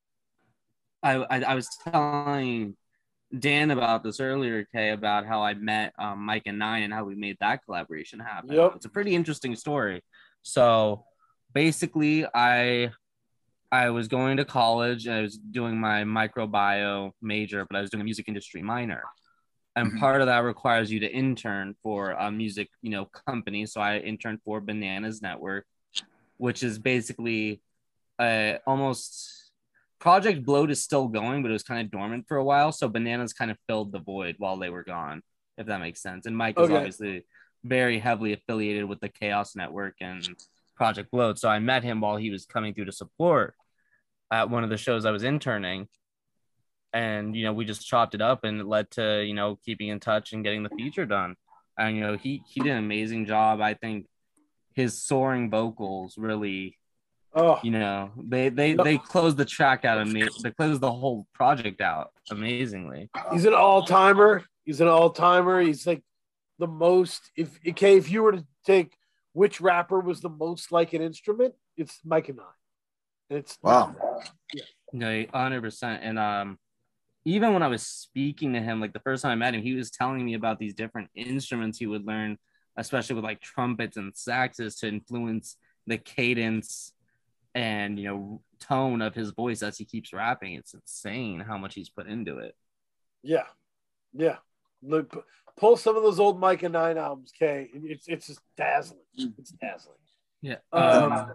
I, I I was telling Dan about this earlier, Kay, about how I met um, Mike and Nine and how we made that collaboration happen. Yep. It's a pretty interesting story. So basically, I I was going to college and I was doing my microbiome major, but I was doing a music industry minor. And Mhm. part of that requires you to intern for a music, you know, company. So I interned for Bananas Network, which is basically uh, almost Project Bloat is still going, but it was kind of dormant for a while. So Bananas kind of filled the void while they were gone, if that makes sense. And Mike is Okay. obviously very heavily affiliated with the Chaos Network and Project Bloat. So I met him while he was coming through to support at one of the shows I was interning. And, you know, we just chopped it up and it led to, you know, keeping in touch and getting the feature done. And, you know, he, he did an amazing job. I think his soaring vocals really, Oh, you know, they, they, Yep. they closed the track out. Ama- they closed the whole project out amazingly. he's an all timer. He's an all timer. He's like the most. If okay, if you were to take which rapper was the most like an instrument, it's Mike and I. It's Wow. No, one hundred percent. And um, even when I was speaking to him, like the first time I met him, he was telling me about these different instruments he would learn, especially with like trumpets and saxes to influence the cadence and, you know, tone of his voice as he keeps rapping. It's insane how much he's put into it. Yeah, yeah. Look, p- pull some of those old Mike and Nine albums, Kay. It's it's just dazzling. It's dazzling. Yeah. Um, Um,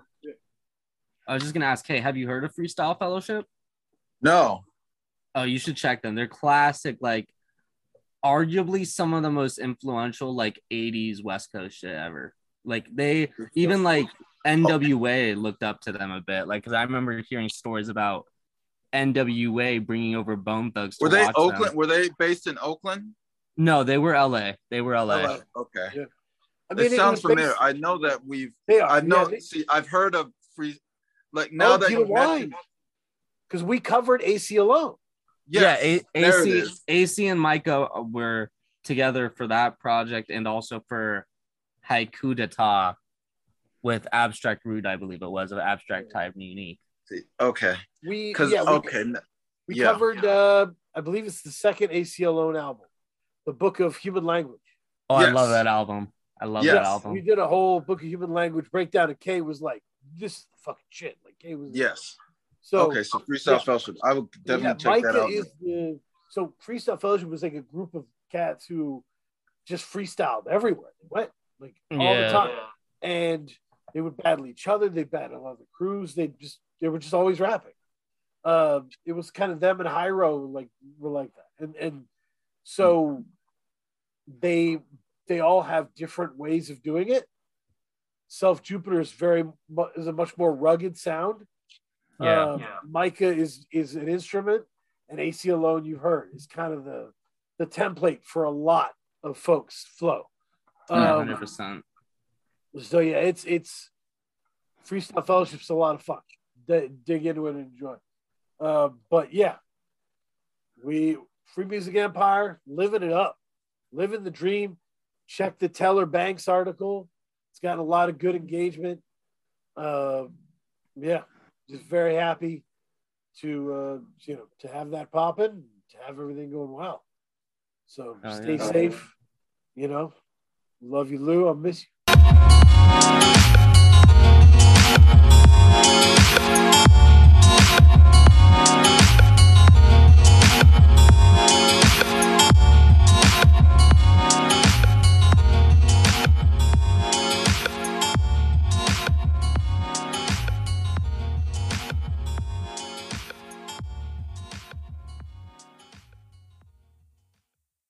I was just gonna ask, hey, have you heard of Freestyle Fellowship? No. Oh, you should check them. They're classic, like arguably some of the most influential like eighties West Coast shit ever. Like they even like N W A looked up to them a bit. Like, because I remember hearing stories about N W A bringing over Bone Thugs. To Were they watch Oakland? them. Were they based in Oakland? No, they were L A. They were L A. L A. Okay. Yeah. I mean, it sounds was familiar. based- I know that we've. They are. I know. Yeah, they- see, I've heard of free. Like now oh, that you you know why? mentioned, Because we covered A C alone. yes, yeah, A- there it AC, is. AC and Micah were together for that project and also for Haiku Data with Abstract Rude, I believe it was, of Abstract Type Unique. See, okay, We because yeah, we, okay, n- we yeah. covered. Uh, I believe it's the second A C alone album, the Book of Human Language. Oh, I Yes. love that album. I love Yes. that album. We did a whole Book of Human Language breakdown, and Kay was like, "This is fucking shit." Like Kay was. yes. So okay, so Freestyle yeah. Fellowship. I will definitely yeah, check that Micah out. is the so Freestyle Fellowship was like a group of cats who just freestyled everywhere. They went like all Yeah. the time, and they would battle each other. They battled other crews. They just they were just always rapping. Uh, it was kind of them and Hyro like were like that, and and so they they all have different ways of doing it. Self Jupiter is very is a much more rugged sound. Yeah. Um, yeah. Micah is is an instrument, and A C Alone, you heard, is kind of the the template for a lot of folks' flow. Um, one hundred percent. So yeah, it's it's Freestyle Fellowship's a lot of fun. D- dig into it and enjoy. Uh, but yeah, we Free Music Empire, living it up, living the dream. Check the Teller Banks article. It's gotten a lot of good engagement. Uh, yeah, just very happy to uh, you know to have that popping, to have everything going well. So oh, stay yeah. safe. You know, love you, Lou. I'll miss you.